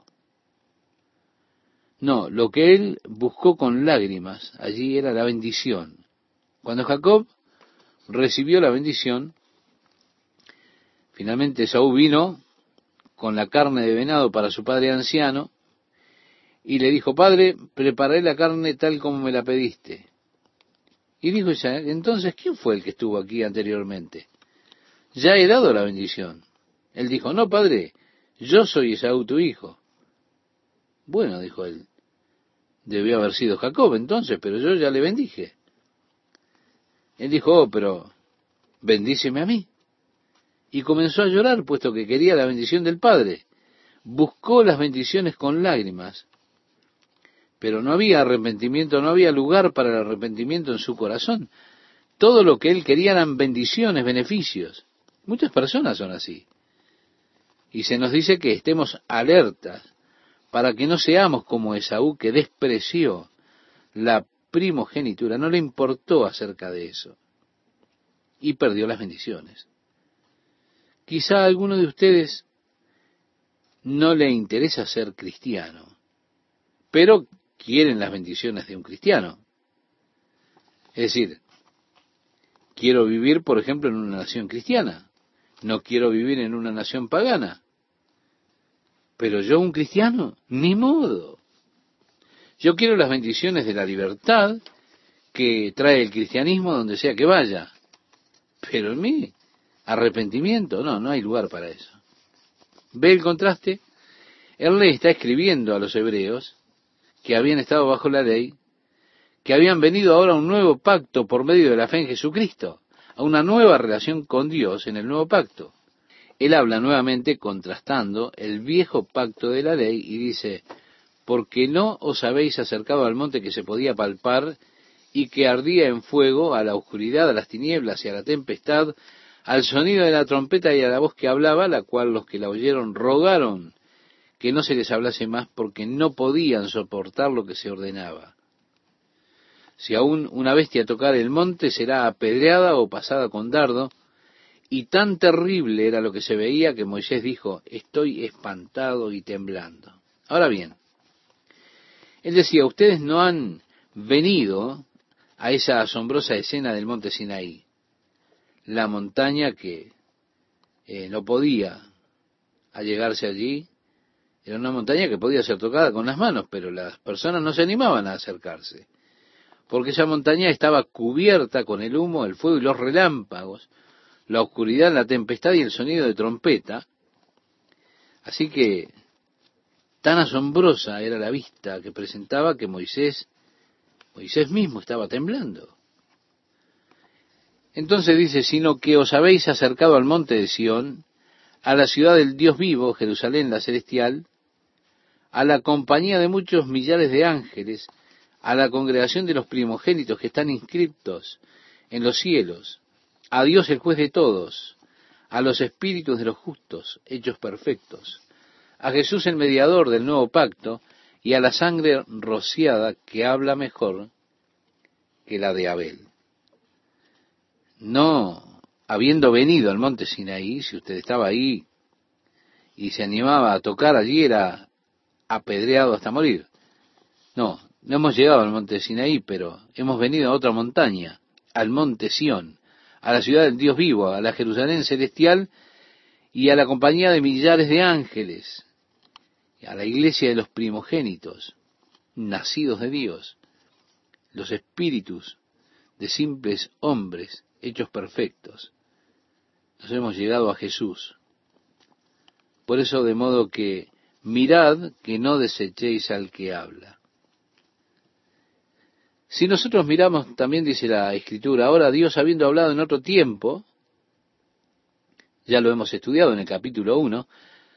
No, lo que él buscó con lágrimas allí era la bendición. Cuando Jacob recibió la bendición, finalmente Saúl vino con la carne de venado para su padre anciano y le dijo, padre, preparé la carne tal como me la pediste. Y dijo Isaías, entonces, ¿quién fue el que estuvo aquí anteriormente? Ya he dado la bendición. Él dijo, no, padre, yo soy Esaú tu hijo. Bueno, dijo él, debió haber sido Jacob entonces, pero yo ya le bendije. Él dijo, oh, pero bendíceme a mí. Y comenzó a llorar, puesto que quería la bendición del padre. Buscó las bendiciones con lágrimas. Pero no había arrepentimiento, no había lugar para el arrepentimiento en su corazón. Todo lo que él quería eran bendiciones, beneficios. Muchas personas son así. Y se nos dice que estemos alertas para que no seamos como Esaú, que despreció la primogenitura, no le importó acerca de eso y perdió las bendiciones. Quizá a alguno de ustedes no le interesa ser cristiano, pero quieren las bendiciones de un cristiano. Es decir, quiero vivir, por ejemplo, en una nación cristiana, no quiero vivir en una nación pagana. Pero yo, un cristiano, ni modo. Yo quiero las bendiciones de la libertad que trae el cristianismo donde sea que vaya. Pero en mí, arrepentimiento, no hay lugar para eso. ¿Ve el contraste? Él le está escribiendo a los hebreos que habían estado bajo la ley, que habían venido ahora a un nuevo pacto por medio de la fe en Jesucristo, a una nueva relación con Dios en el nuevo pacto. Él habla nuevamente contrastando el viejo pacto de la ley y dice, porque no os habéis acercado al monte que se podía palpar y que ardía en fuego, a la oscuridad, a las tinieblas y a la tempestad, al sonido de la trompeta y a la voz que hablaba, la cual los que la oyeron rogaron que no se les hablase más porque no podían soportar lo que se ordenaba. Si aún una bestia tocar el monte, será apedreada o pasada con dardo. Y tan terrible era lo que se veía que Moisés dijo, estoy espantado y temblando. Ahora bien, él decía, ustedes no han venido a esa asombrosa escena del monte Sinaí, la montaña que no podía allegarse allí, era una montaña que podía ser tocada con las manos, pero las personas no se animaban a acercarse, porque esa montaña estaba cubierta con el humo, el fuego y los relámpagos, la oscuridad, la tempestad y el sonido de trompeta. Así que tan asombrosa era la vista que presentaba que Moisés mismo estaba temblando. Entonces dice, sino que os habéis acercado al monte de Sión, a la ciudad del Dios vivo, Jerusalén la celestial, a la compañía de muchos millares de ángeles, a la congregación de los primogénitos que están inscriptos en los cielos, a Dios el juez de todos, a los espíritus de los justos, hechos perfectos, a Jesús el mediador del nuevo pacto, y a la sangre rociada que habla mejor que la de Abel. No, habiendo venido al monte Sinaí, si usted estaba ahí y se animaba a tocar allí, era apedreado hasta morir. No hemos llegado al monte Sinaí, pero hemos venido a otra montaña, al monte Sión, a la ciudad del Dios vivo, a la Jerusalén celestial y a la compañía de millares de ángeles, a la iglesia de los primogénitos, nacidos de Dios, los espíritus de simples hombres hechos perfectos. Nos hemos llegado a Jesús. Por eso, de modo que mirad que no desechéis al que habla. Si nosotros miramos, también dice la Escritura, ahora Dios habiendo hablado en otro tiempo, ya lo hemos estudiado en el capítulo 1,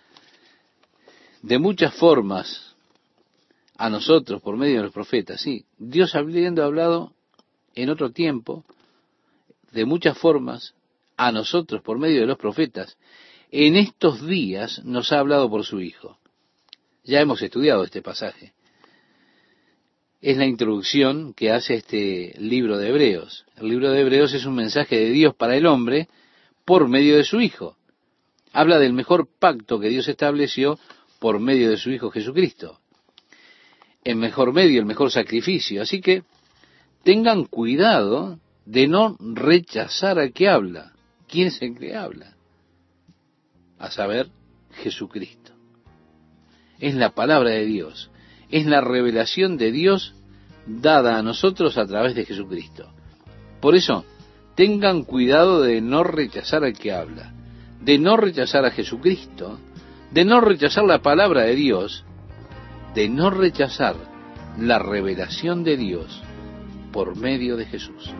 de muchas formas a nosotros por medio de los profetas, sí, Dios habiendo hablado en otro tiempo, de muchas formas a nosotros por medio de los profetas, en estos días nos ha hablado por su Hijo. Ya hemos estudiado este pasaje. Es la introducción que hace este libro de Hebreos. El libro de Hebreos es un mensaje de Dios para el hombre por medio de su Hijo. Habla del mejor pacto que Dios estableció por medio de su Hijo Jesucristo. El mejor medio, el mejor sacrificio. Así que tengan cuidado de no rechazar al que habla. ¿Quién es el que habla? A saber, Jesucristo. Es la palabra de Dios. Es la revelación de Dios dada a nosotros a través de Jesucristo. Por eso, tengan cuidado de no rechazar al que habla, de no rechazar a Jesucristo, de no rechazar la palabra de Dios, de no rechazar la revelación de Dios por medio de Jesús.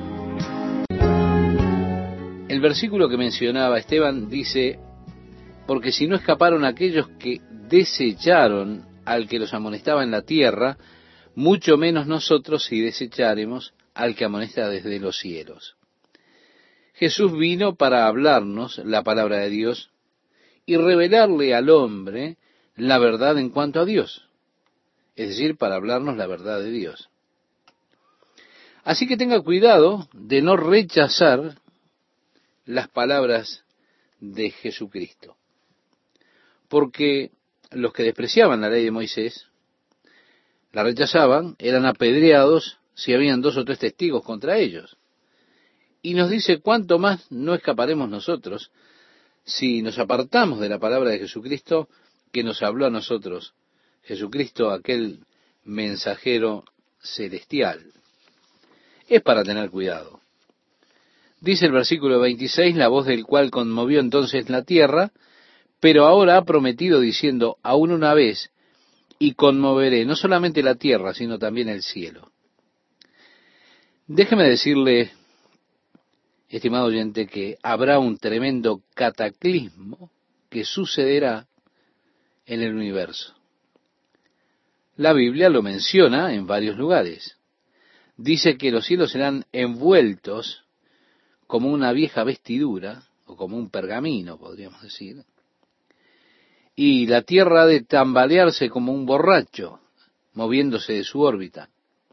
El versículo que mencionaba Esteban dice, porque si no escaparon aquellos que desecharon al que los amonestaba en la tierra, mucho menos nosotros si desecháremos al que amonesta desde los cielos. Jesús vino para hablarnos la palabra de Dios y revelarle al hombre la verdad en cuanto a Dios, es decir, para hablarnos la verdad de Dios. Así que tenga cuidado de no rechazar las palabras de Jesucristo, porque los que despreciaban la ley de Moisés, la rechazaban, eran apedreados si habían 2 o 3 testigos contra ellos. Y nos dice cuánto más no escaparemos nosotros si nos apartamos de la palabra de Jesucristo que nos habló a nosotros, Jesucristo, aquel mensajero celestial. Es para tener cuidado. Dice el versículo 26, la voz del cual conmovió entonces la tierra, pero ahora ha prometido diciendo, aún una vez, y conmoveré no solamente la tierra, sino también el cielo. Déjeme decirle, estimado oyente, que habrá un tremendo cataclismo que sucederá en el universo. La Biblia lo menciona en varios lugares. Dice que los cielos serán envueltos como una vieja vestidura, o como un pergamino, podríamos decir, y la tierra ha de tambalearse como un borracho, moviéndose de su órbita.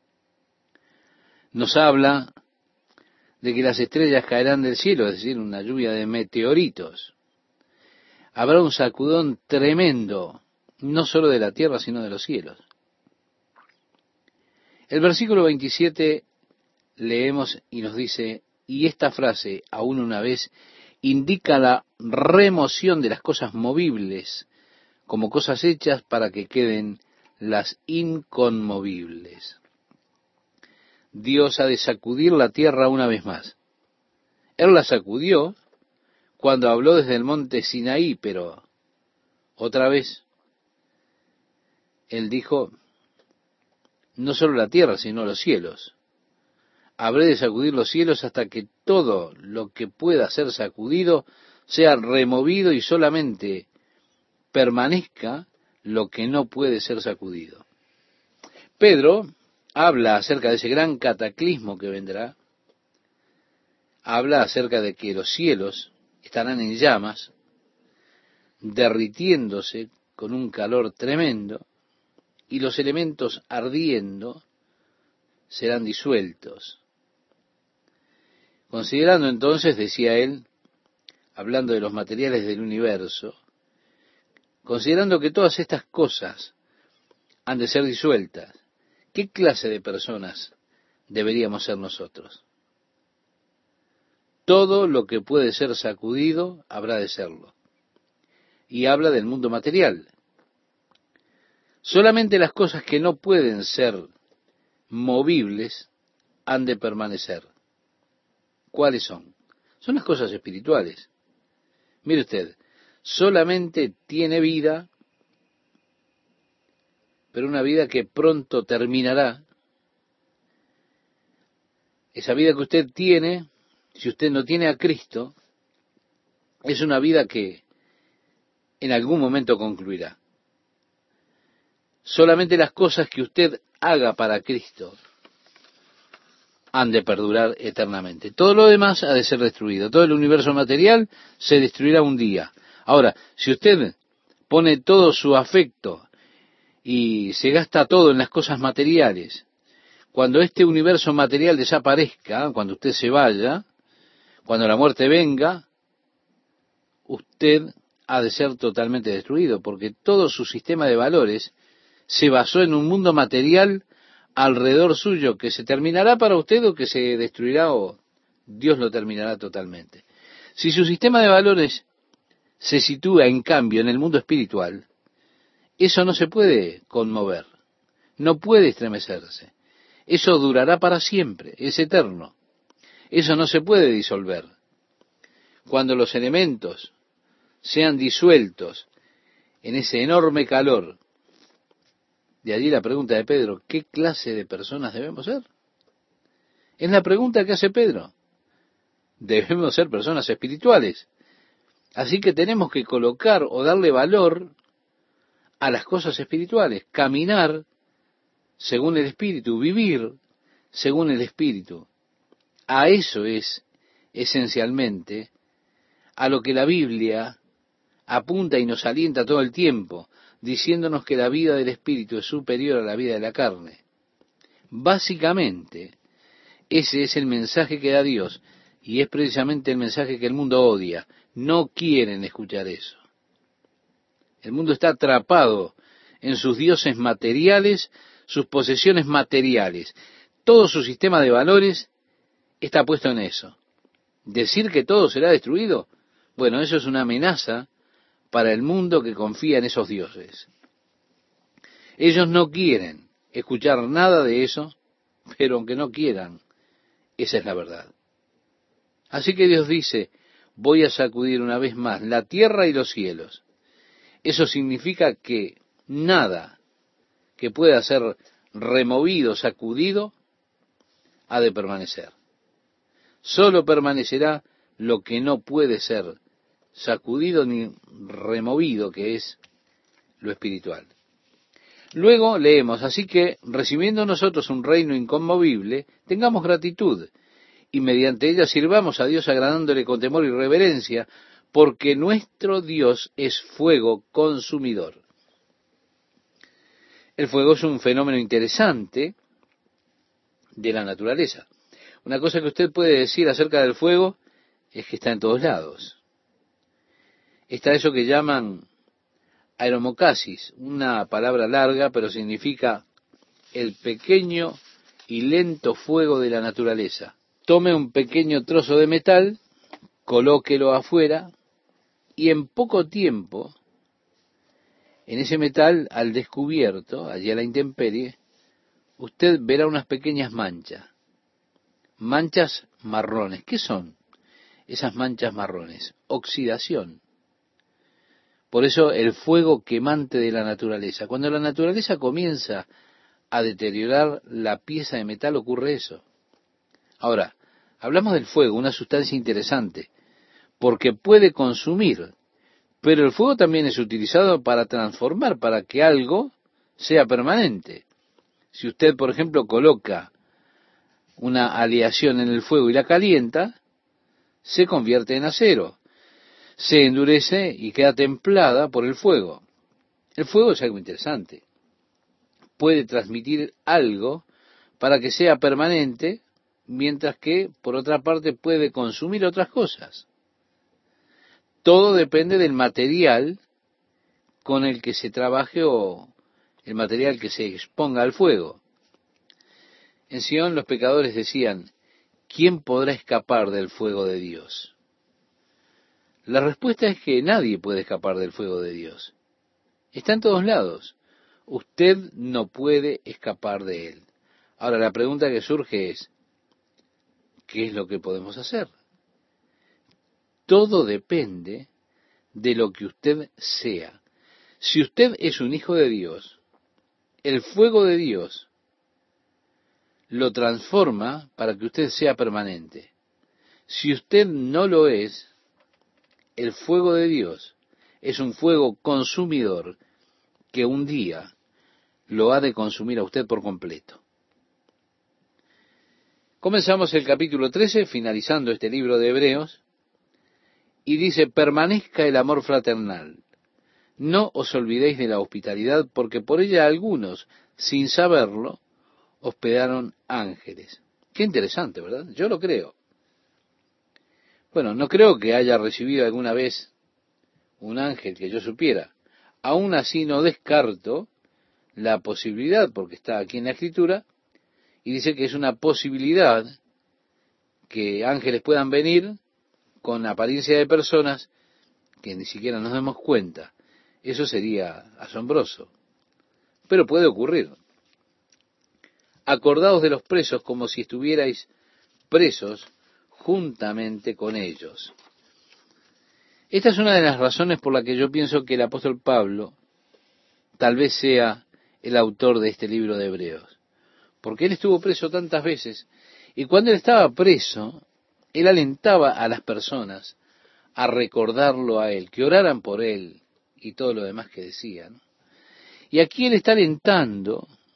Nos habla de que las estrellas caerán del cielo, es decir, una lluvia de meteoritos. Habrá un sacudón tremendo, no solo de la tierra, sino de los cielos. El versículo 27 leemos y nos dice, y esta frase, aún una vez, indica la remoción de las cosas movibles como cosas hechas para que queden las inconmovibles. Dios ha de sacudir la tierra una vez más. Él la sacudió cuando habló desde el monte Sinaí, pero otra vez Él dijo, no solo la tierra, sino los cielos. Habré de sacudir los cielos hasta que todo lo que pueda ser sacudido sea removido y solamente permanezca lo que no puede ser sacudido. Pedro habla acerca de ese gran cataclismo que vendrá, habla acerca de que los cielos estarán en llamas, derritiéndose con un calor tremendo, y los elementos ardiendo serán disueltos. Considerando entonces, decía él, hablando de los materiales del universo, considerando que todas estas cosas han de ser disueltas, ¿qué clase de personas deberíamos ser nosotros? Todo lo que puede ser sacudido habrá de serlo. Y habla del mundo material. Solamente las cosas que no pueden ser movibles han de permanecer. ¿Cuáles son? Son las cosas espirituales. Mire usted, solamente tiene vida, pero una vida que pronto terminará. Esa vida que usted tiene, si usted no tiene a Cristo, es una vida que en algún momento concluirá. Solamente las cosas que usted haga para Cristo han de perdurar eternamente. Todo lo demás ha de ser destruido. Todo el universo material se destruirá un día. Ahora, si usted pone todo su afecto y se gasta todo en las cosas materiales, cuando este universo material desaparezca, cuando usted se vaya, cuando la muerte venga, usted ha de ser totalmente destruido, porque todo su sistema de valores se basó en un mundo material alrededor suyo, que se terminará para usted o que se destruirá o Dios lo terminará totalmente. Si su sistema de valores se sitúa en cambio en el mundo espiritual, eso no se puede conmover, no puede estremecerse. Eso durará para siempre, es eterno. Eso no se puede disolver. Cuando los elementos sean disueltos en ese enorme calor, de allí la pregunta de Pedro, ¿qué clase de personas debemos ser? Es la pregunta que hace Pedro. Debemos ser personas espirituales. Así que tenemos que colocar o darle valor a las cosas espirituales, caminar según el Espíritu, vivir según el Espíritu. A eso es esencialmente a lo que la Biblia apunta y nos alienta todo el tiempo, diciéndonos que la vida del Espíritu es superior a la vida de la carne. Básicamente, ese es el mensaje que da Dios, y es precisamente el mensaje que el mundo odia. No quieren escuchar eso. El mundo está atrapado en sus dioses materiales, sus posesiones materiales. Todo su sistema de valores está puesto en eso. Decir que todo será destruido, bueno, eso es una amenaza para el mundo que confía en esos dioses. Ellos no quieren escuchar nada de eso, pero aunque no quieran, esa es la verdad. Así que Dios dice, voy a sacudir una vez más la tierra y los cielos. Eso significa que nada que pueda ser removido, sacudido, ha de permanecer. Solo permanecerá lo que no puede ser sacudido ni removido, que es lo espiritual. Luego leemos, así que recibiendo nosotros un reino inconmovible, tengamos gratitud, y mediante ella sirvamos a Dios agradándole con temor y reverencia, porque nuestro Dios es fuego consumidor. El fuego es un fenómeno interesante de la naturaleza. Una cosa que usted puede decir acerca del fuego es que está en todos lados. Está eso que llaman aeromocasis, una palabra larga, pero significa el pequeño y lento fuego de la naturaleza. Tome un pequeño trozo de metal, colóquelo afuera, y en poco tiempo, en ese metal al descubierto, allí a la intemperie, usted verá unas pequeñas manchas marrones. ¿Qué son esas manchas marrones? Oxidación. Por eso el fuego quemante de la naturaleza. Cuando la naturaleza comienza a deteriorar la pieza de metal, ocurre eso. Ahora, hablamos del fuego, una sustancia interesante, porque puede consumir, pero el fuego también es utilizado para transformar, para que algo sea permanente. Si usted, por ejemplo, coloca una aleación en el fuego y la calienta, se convierte en acero, se endurece y queda templada por el fuego. El fuego es algo interesante. Puede transmitir algo para que sea permanente, mientras que, por otra parte, puede consumir otras cosas. Todo depende del material con el que se trabaje o el material que se exponga al fuego. En Sion los pecadores decían, ¿quién podrá escapar del fuego de Dios? La respuesta es que nadie puede escapar del fuego de Dios. Está en todos lados. Usted no puede escapar de él. Ahora, la pregunta que surge es, ¿qué es lo que podemos hacer? Todo depende de lo que usted sea. Si usted es un hijo de Dios, el fuego de Dios lo transforma para que usted sea permanente. Si usted no lo es, el fuego de Dios es un fuego consumidor que un día lo ha de consumir a usted por completo. Comenzamos el capítulo 13, finalizando este libro de Hebreos, y dice, permanezca el amor fraternal. No os olvidéis de la hospitalidad, porque por ella algunos, sin saberlo, hospedaron ángeles. Qué interesante, ¿verdad? Yo lo creo. Bueno, no creo que haya recibido alguna vez un ángel que yo supiera. Aún así no descarto la posibilidad, porque está aquí en la Escritura, y dice que es una posibilidad que ángeles puedan venir con apariencia de personas que ni siquiera nos demos cuenta. Eso sería asombroso. Pero puede ocurrir. Acordaos de los presos como si estuvierais presos juntamente con ellos. Esta es una de las razones por la que yo pienso que el apóstol Pablo tal vez sea el autor de este libro de Hebreos. Porque él estuvo preso tantas veces, y cuando él estaba preso, él alentaba a las personas a recordarlo a él, que oraran por él y todo lo demás que decían. Y aquí él está alentando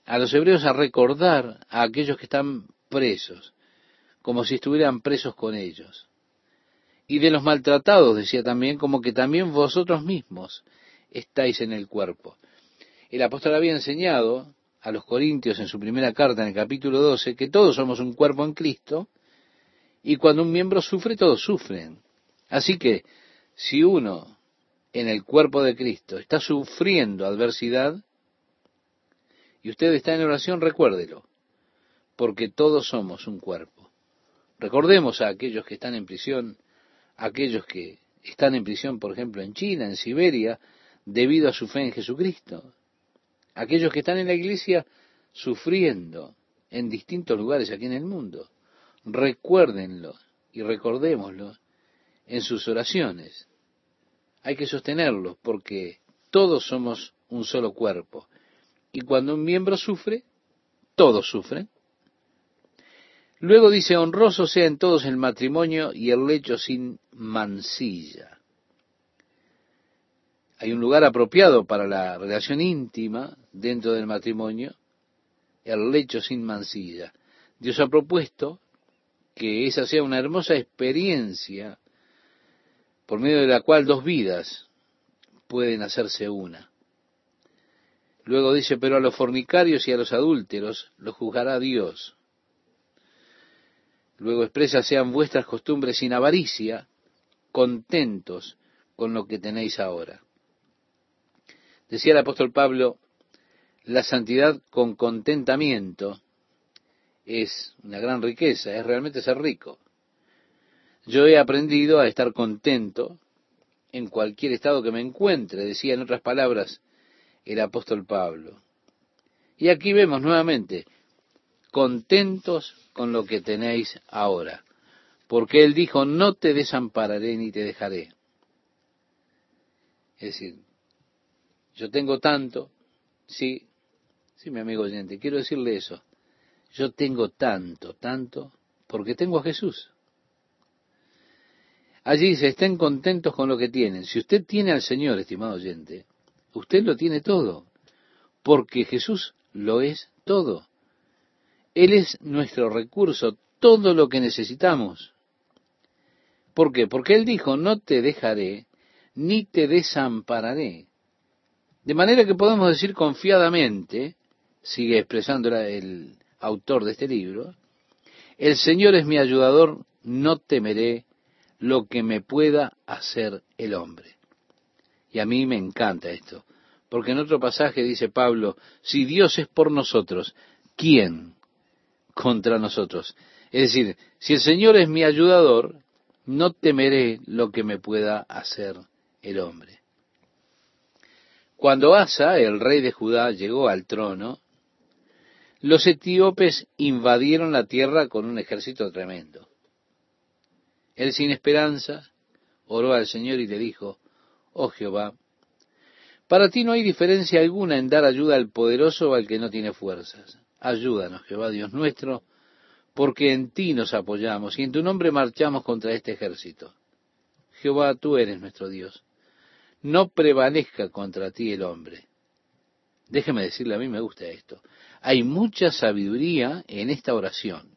a los hebreos a recordar a aquellos que están presos, como si estuvieran presos con ellos. Y de los maltratados, decía también, como que también vosotros mismos estáis en el cuerpo. El apóstol había enseñado a los corintios en su primera carta, en el capítulo 12, que todos somos un cuerpo en Cristo, y cuando un miembro sufre, todos sufren. Así que, si uno en el cuerpo de Cristo está sufriendo adversidad, y usted está en oración, recuérdelo, porque todos somos un cuerpo. Recordemos a aquellos que están en prisión, a aquellos que están en prisión, por ejemplo, en China, en Siberia, debido a su fe en Jesucristo. Aquellos que están en la iglesia sufriendo en distintos lugares aquí en el mundo. Recuérdenlo y recordémoslo en sus oraciones. Hay que sostenerlos porque todos somos un solo cuerpo. Y cuando un miembro sufre, todos sufren. Luego dice, honroso sea en todos el matrimonio y el lecho sin mancilla. Hay un lugar apropiado para la relación íntima dentro del matrimonio, el lecho sin mancilla. Dios ha propuesto que esa sea una hermosa experiencia por medio de la cual dos vidas pueden hacerse una. Luego dice, pero a los fornicarios y a los adúlteros los juzgará Dios. Luego expresa, sean vuestras costumbres sin avaricia, contentos con lo que tenéis ahora. Decía el apóstol Pablo, la santidad con contentamiento es una gran riqueza, es realmente ser rico. Yo he aprendido a estar contento en cualquier estado que me encuentre, decía en otras palabras el apóstol Pablo. Y aquí vemos nuevamente, contentos con lo que tenéis ahora, porque él dijo, no te desampararé ni te dejaré. Es decir, yo tengo tanto, sí, mi amigo oyente, quiero decirle eso, yo tengo tanto, porque tengo a Jesús. Allí dice, estén contentos con lo que tienen. Si usted tiene al Señor, estimado oyente, usted lo tiene todo, porque Jesús lo es todo. Él es nuestro recurso, todo lo que necesitamos. ¿Por qué? Porque Él dijo, no te dejaré, ni te desampararé. De manera que podemos decir confiadamente, sigue expresando el autor de este libro, el Señor es mi ayudador, no temeré lo que me pueda hacer el hombre. Y a mí me encanta esto, porque en otro pasaje dice Pablo, si Dios es por nosotros, ¿quién contra nosotros? Es decir, si el Señor es mi ayudador, no temeré lo que me pueda hacer el hombre. Cuando Asa, el rey de Judá, llegó al trono, los etíopes invadieron la tierra con un ejército tremendo. Él sin esperanza oró al Señor y le dijo, oh Jehová, para ti no hay diferencia alguna en dar ayuda al poderoso o al que no tiene fuerzas. Ayúdanos, Jehová Dios nuestro, porque en ti nos apoyamos y en tu nombre marchamos contra este ejército. Jehová, tú eres nuestro Dios. No prevalezca contra ti el hombre. Déjeme decirle, a mí me gusta esto. Hay mucha sabiduría en esta oración.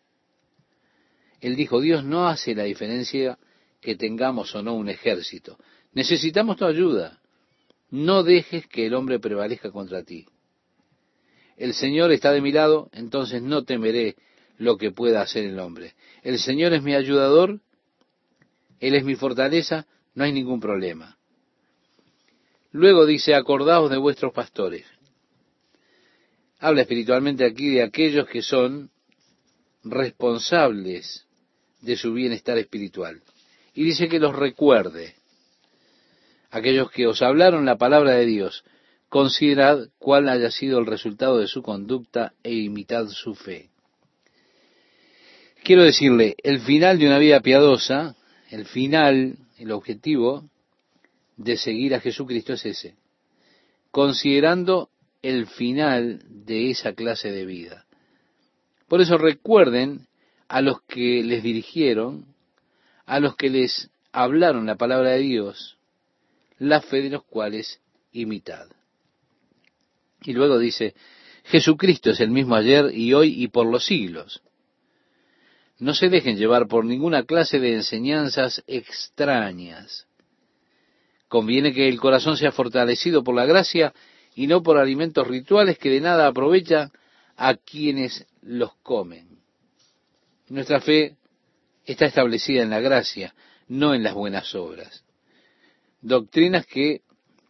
Él dijo, Dios no hace la diferencia que tengamos o no un ejército. Necesitamos tu ayuda. No dejes que el hombre prevalezca contra ti. El Señor está de mi lado, entonces no temeré lo que pueda hacer el hombre. El Señor es mi ayudador, Él es mi fortaleza, no hay ningún problema. Luego dice, acordaos de vuestros pastores. Habla espiritualmente aquí de aquellos que son responsables de su bienestar espiritual. Y dice que los recuerde. Aquellos que os hablaron la palabra de Dios, considerad cuál haya sido el resultado de su conducta e imitad su fe. Quiero decirle, el final de una vida piadosa, el final, el objetivo de seguir a Jesucristo es ese. Considerando el final de esa clase de vida. Por eso recuerden a los que les dirigieron, a los que les hablaron la palabra de Dios, la fe de los cuales imitad. Y luego dice, Jesucristo es el mismo ayer y hoy y por los siglos. No se dejen llevar por ninguna clase de enseñanzas extrañas. Conviene que el corazón sea fortalecido por la gracia y no por alimentos rituales que de nada aprovechan a quienes los comen. Nuestra fe está establecida en la gracia, no en las buenas obras. Doctrinas que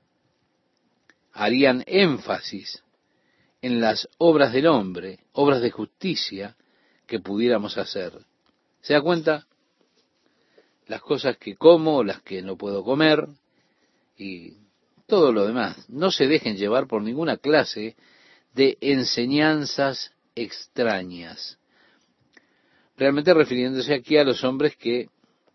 harían énfasis en las obras del hombre, obras de justicia que pudiéramos hacer. ¿Se da cuenta? Las cosas que como, las que no puedo comer y todo lo demás. No se dejen llevar por ninguna clase de enseñanzas extrañas. Realmente refiriéndose aquí a los hombres que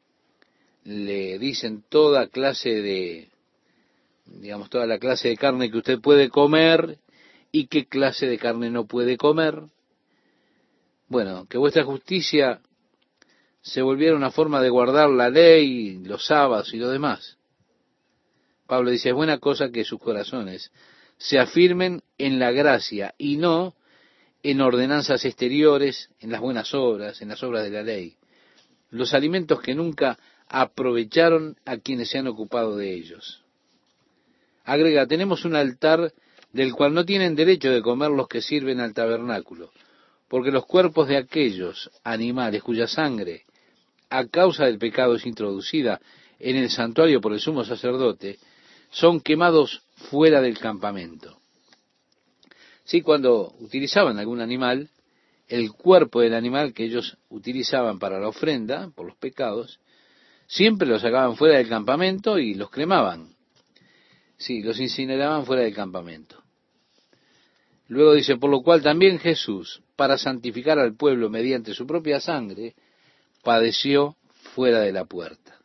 le dicen toda clase de, digamos, toda la clase de carne que usted puede comer y qué clase de carne no puede comer. Bueno, que vuestra justicia se volviera una forma de guardar la ley, los sábados y lo demás. Pablo dice, es buena cosa que sus corazones se afirmen en la gracia y no en ordenanzas exteriores, en las buenas obras, en las obras de la ley. Los alimentos que nunca aprovecharon a quienes se han ocupado de ellos. Agrega, tenemos un altar del cual no tienen derecho de comer los que sirven al tabernáculo, porque los cuerpos de aquellos animales cuya sangre, a causa del pecado, es introducida en el santuario por el sumo sacerdote, son quemados fuera del campamento. Sí, cuando utilizaban algún animal, el cuerpo del animal que ellos utilizaban para la ofrenda, por los pecados, siempre lo sacaban fuera del campamento y los cremaban. Sí, los incineraban fuera del campamento. Luego dice, por lo cual también Jesús, para santificar al pueblo mediante su propia sangre, padeció fuera de la puerta.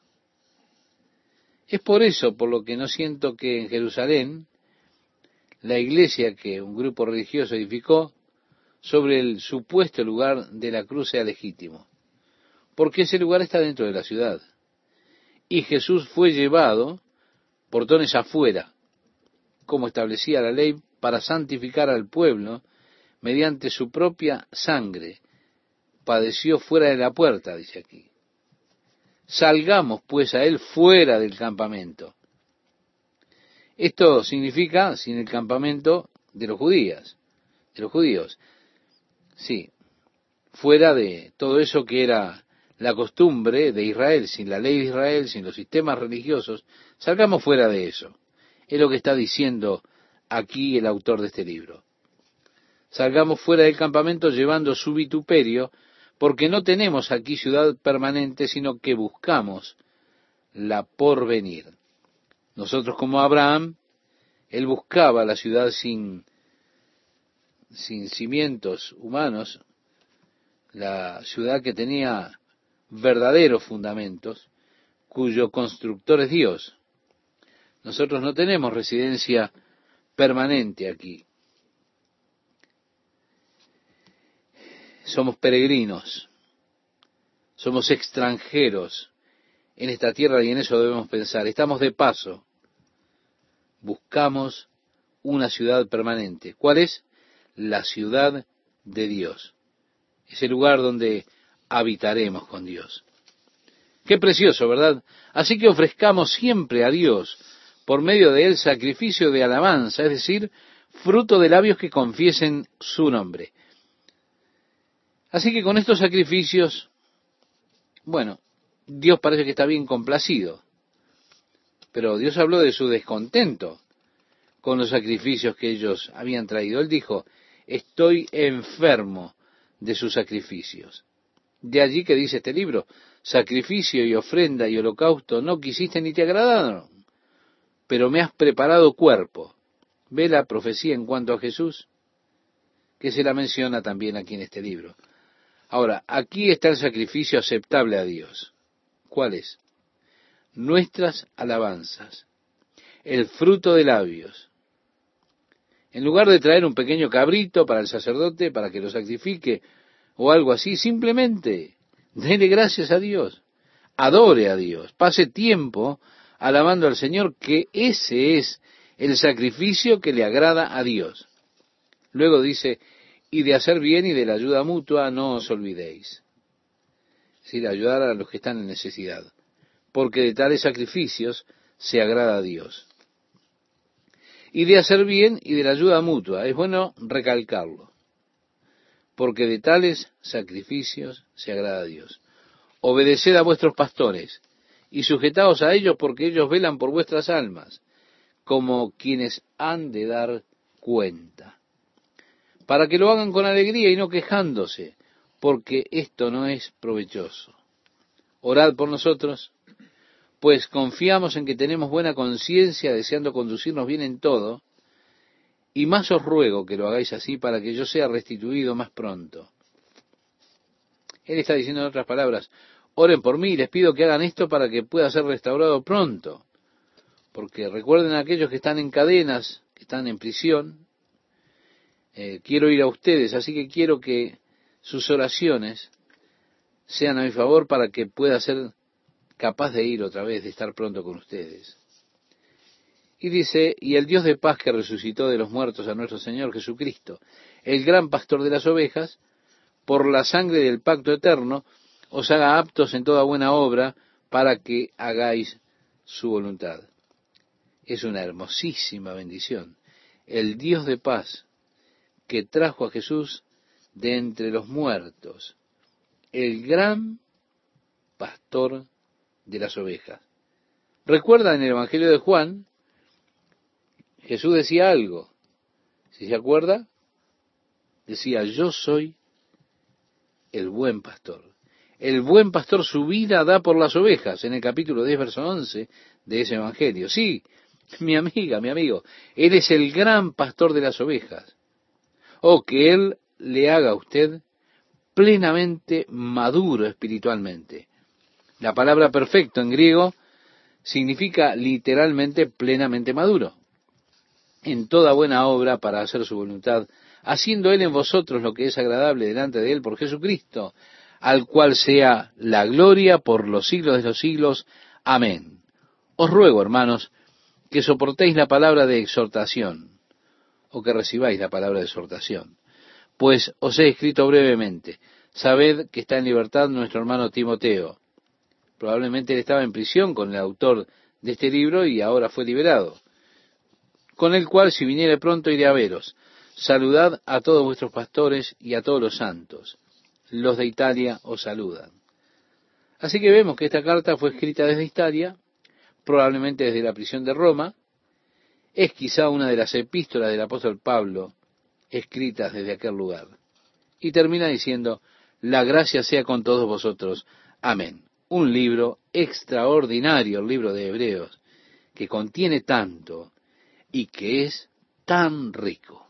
Es por eso por lo que no siento que en Jerusalén, la iglesia que un grupo religioso edificó sobre el supuesto lugar de la cruz sea legítimo, porque ese lugar está dentro de la ciudad. Y Jesús fue llevado portones afuera, como establecía la ley, para santificar al pueblo mediante su propia sangre. Padeció fuera de la puerta, dice aquí. Salgamos pues a él fuera del campamento. Esto significa sin el campamento de los judíos. Sí, fuera de todo eso que era la costumbre de Israel, sin la ley de Israel, sin los sistemas religiosos, salgamos fuera de eso. Es lo que está diciendo aquí el autor de este libro. Salgamos fuera del campamento llevando su vituperio, porque no tenemos aquí ciudad permanente, sino que buscamos la porvenir. Nosotros como Abraham, él buscaba la ciudad sin cimientos humanos, la ciudad que tenía verdaderos fundamentos, cuyo constructor es Dios. Nosotros no tenemos residencia permanente aquí. Somos peregrinos, somos extranjeros en esta tierra y en eso debemos pensar. Estamos de paso, buscamos una ciudad permanente. ¿Cuál es? La ciudad de Dios. Ese lugar donde habitaremos con Dios. Qué precioso, ¿verdad? Así que ofrezcamos siempre a Dios, por medio de él, sacrificio de alabanza, es decir, fruto de labios que confiesen su nombre. Así que con estos sacrificios, bueno, Dios parece que está bien complacido. Pero Dios habló de su descontento con los sacrificios que ellos habían traído. Él dijo, estoy enfermo de sus sacrificios. De allí que dice este libro, sacrificio y ofrenda y holocausto no quisiste ni te agradaron, pero me has preparado cuerpo. ¿Ve la profecía en cuanto a Jesús? Que se la menciona también aquí en este libro. Ahora, aquí está el sacrificio aceptable a Dios. ¿Cuál es? Nuestras alabanzas, el fruto de labios. En lugar de traer un pequeño cabrito para el sacerdote, para que lo sacrifique, o algo así, simplemente dele gracias a Dios, adore a Dios, pase tiempo alabando al Señor, que ese es el sacrificio que le agrada a Dios. Luego dice, y de hacer bien y de la ayuda mutua no os olvidéis. Es decir, ayudar a los que están en necesidad, porque de tales sacrificios se agrada a Dios. Y de hacer bien y de la ayuda mutua, es bueno recalcarlo, porque de tales sacrificios se agrada a Dios. Obedeced a vuestros pastores y sujetaos a ellos, porque ellos velan por vuestras almas, como quienes han de dar cuenta, para que lo hagan con alegría y no quejándose, porque esto no es provechoso. Orad por nosotros, pues confiamos en que tenemos buena conciencia, deseando conducirnos bien en todo, y más os ruego que lo hagáis así para que yo sea restituido más pronto. Él está diciendo en otras palabras, oren por mí y les pido que hagan esto para que pueda ser restaurado pronto. Porque recuerden a aquellos que están en cadenas, que están en prisión, quiero ir a ustedes, así que quiero que sus oraciones sean a mi favor para que pueda ser capaz de ir otra vez, de estar pronto con ustedes. Y dice, y el Dios de paz que resucitó de los muertos a nuestro Señor Jesucristo, el gran pastor de las ovejas, por la sangre del pacto eterno, os haga aptos en toda buena obra para que hagáis su voluntad. Es una hermosísima bendición. El Dios de paz que trajo a Jesús de entre los muertos, el gran pastor de las ovejas. Recuerda en el Evangelio de Juan, Jesús decía algo, si se acuerda, decía, yo soy el buen pastor. El buen pastor su vida da por las ovejas, en el capítulo 10, verso 11 de ese Evangelio. Sí, mi amiga, mi amigo, Él es el gran pastor de las ovejas. Oh, que Él le haga a usted plenamente maduro espiritualmente. La palabra perfecto en griego significa literalmente plenamente maduro, en toda buena obra para hacer su voluntad, haciendo Él en vosotros lo que es agradable delante de Él por Jesucristo, al cual sea la gloria por los siglos de los siglos. Amén. Os ruego, hermanos, que soportéis la palabra de exhortación, o que recibáis la palabra de exhortación, pues os he escrito brevemente. Sabed que está en libertad nuestro hermano Timoteo. Probablemente él estaba en prisión con el autor de este libro y ahora fue liberado, con el cual, si viniere pronto, iré a veros. Saludad a todos vuestros pastores y a todos los santos. Los de Italia os saludan. Así que vemos que esta carta fue escrita desde Italia, probablemente desde la prisión de Roma. Es quizá una de las epístolas del apóstol Pablo escritas desde aquel lugar. Y termina diciendo, la gracia sea con todos vosotros. Amén. Un libro extraordinario, el libro de Hebreos, que contiene tanto y que es tan rico.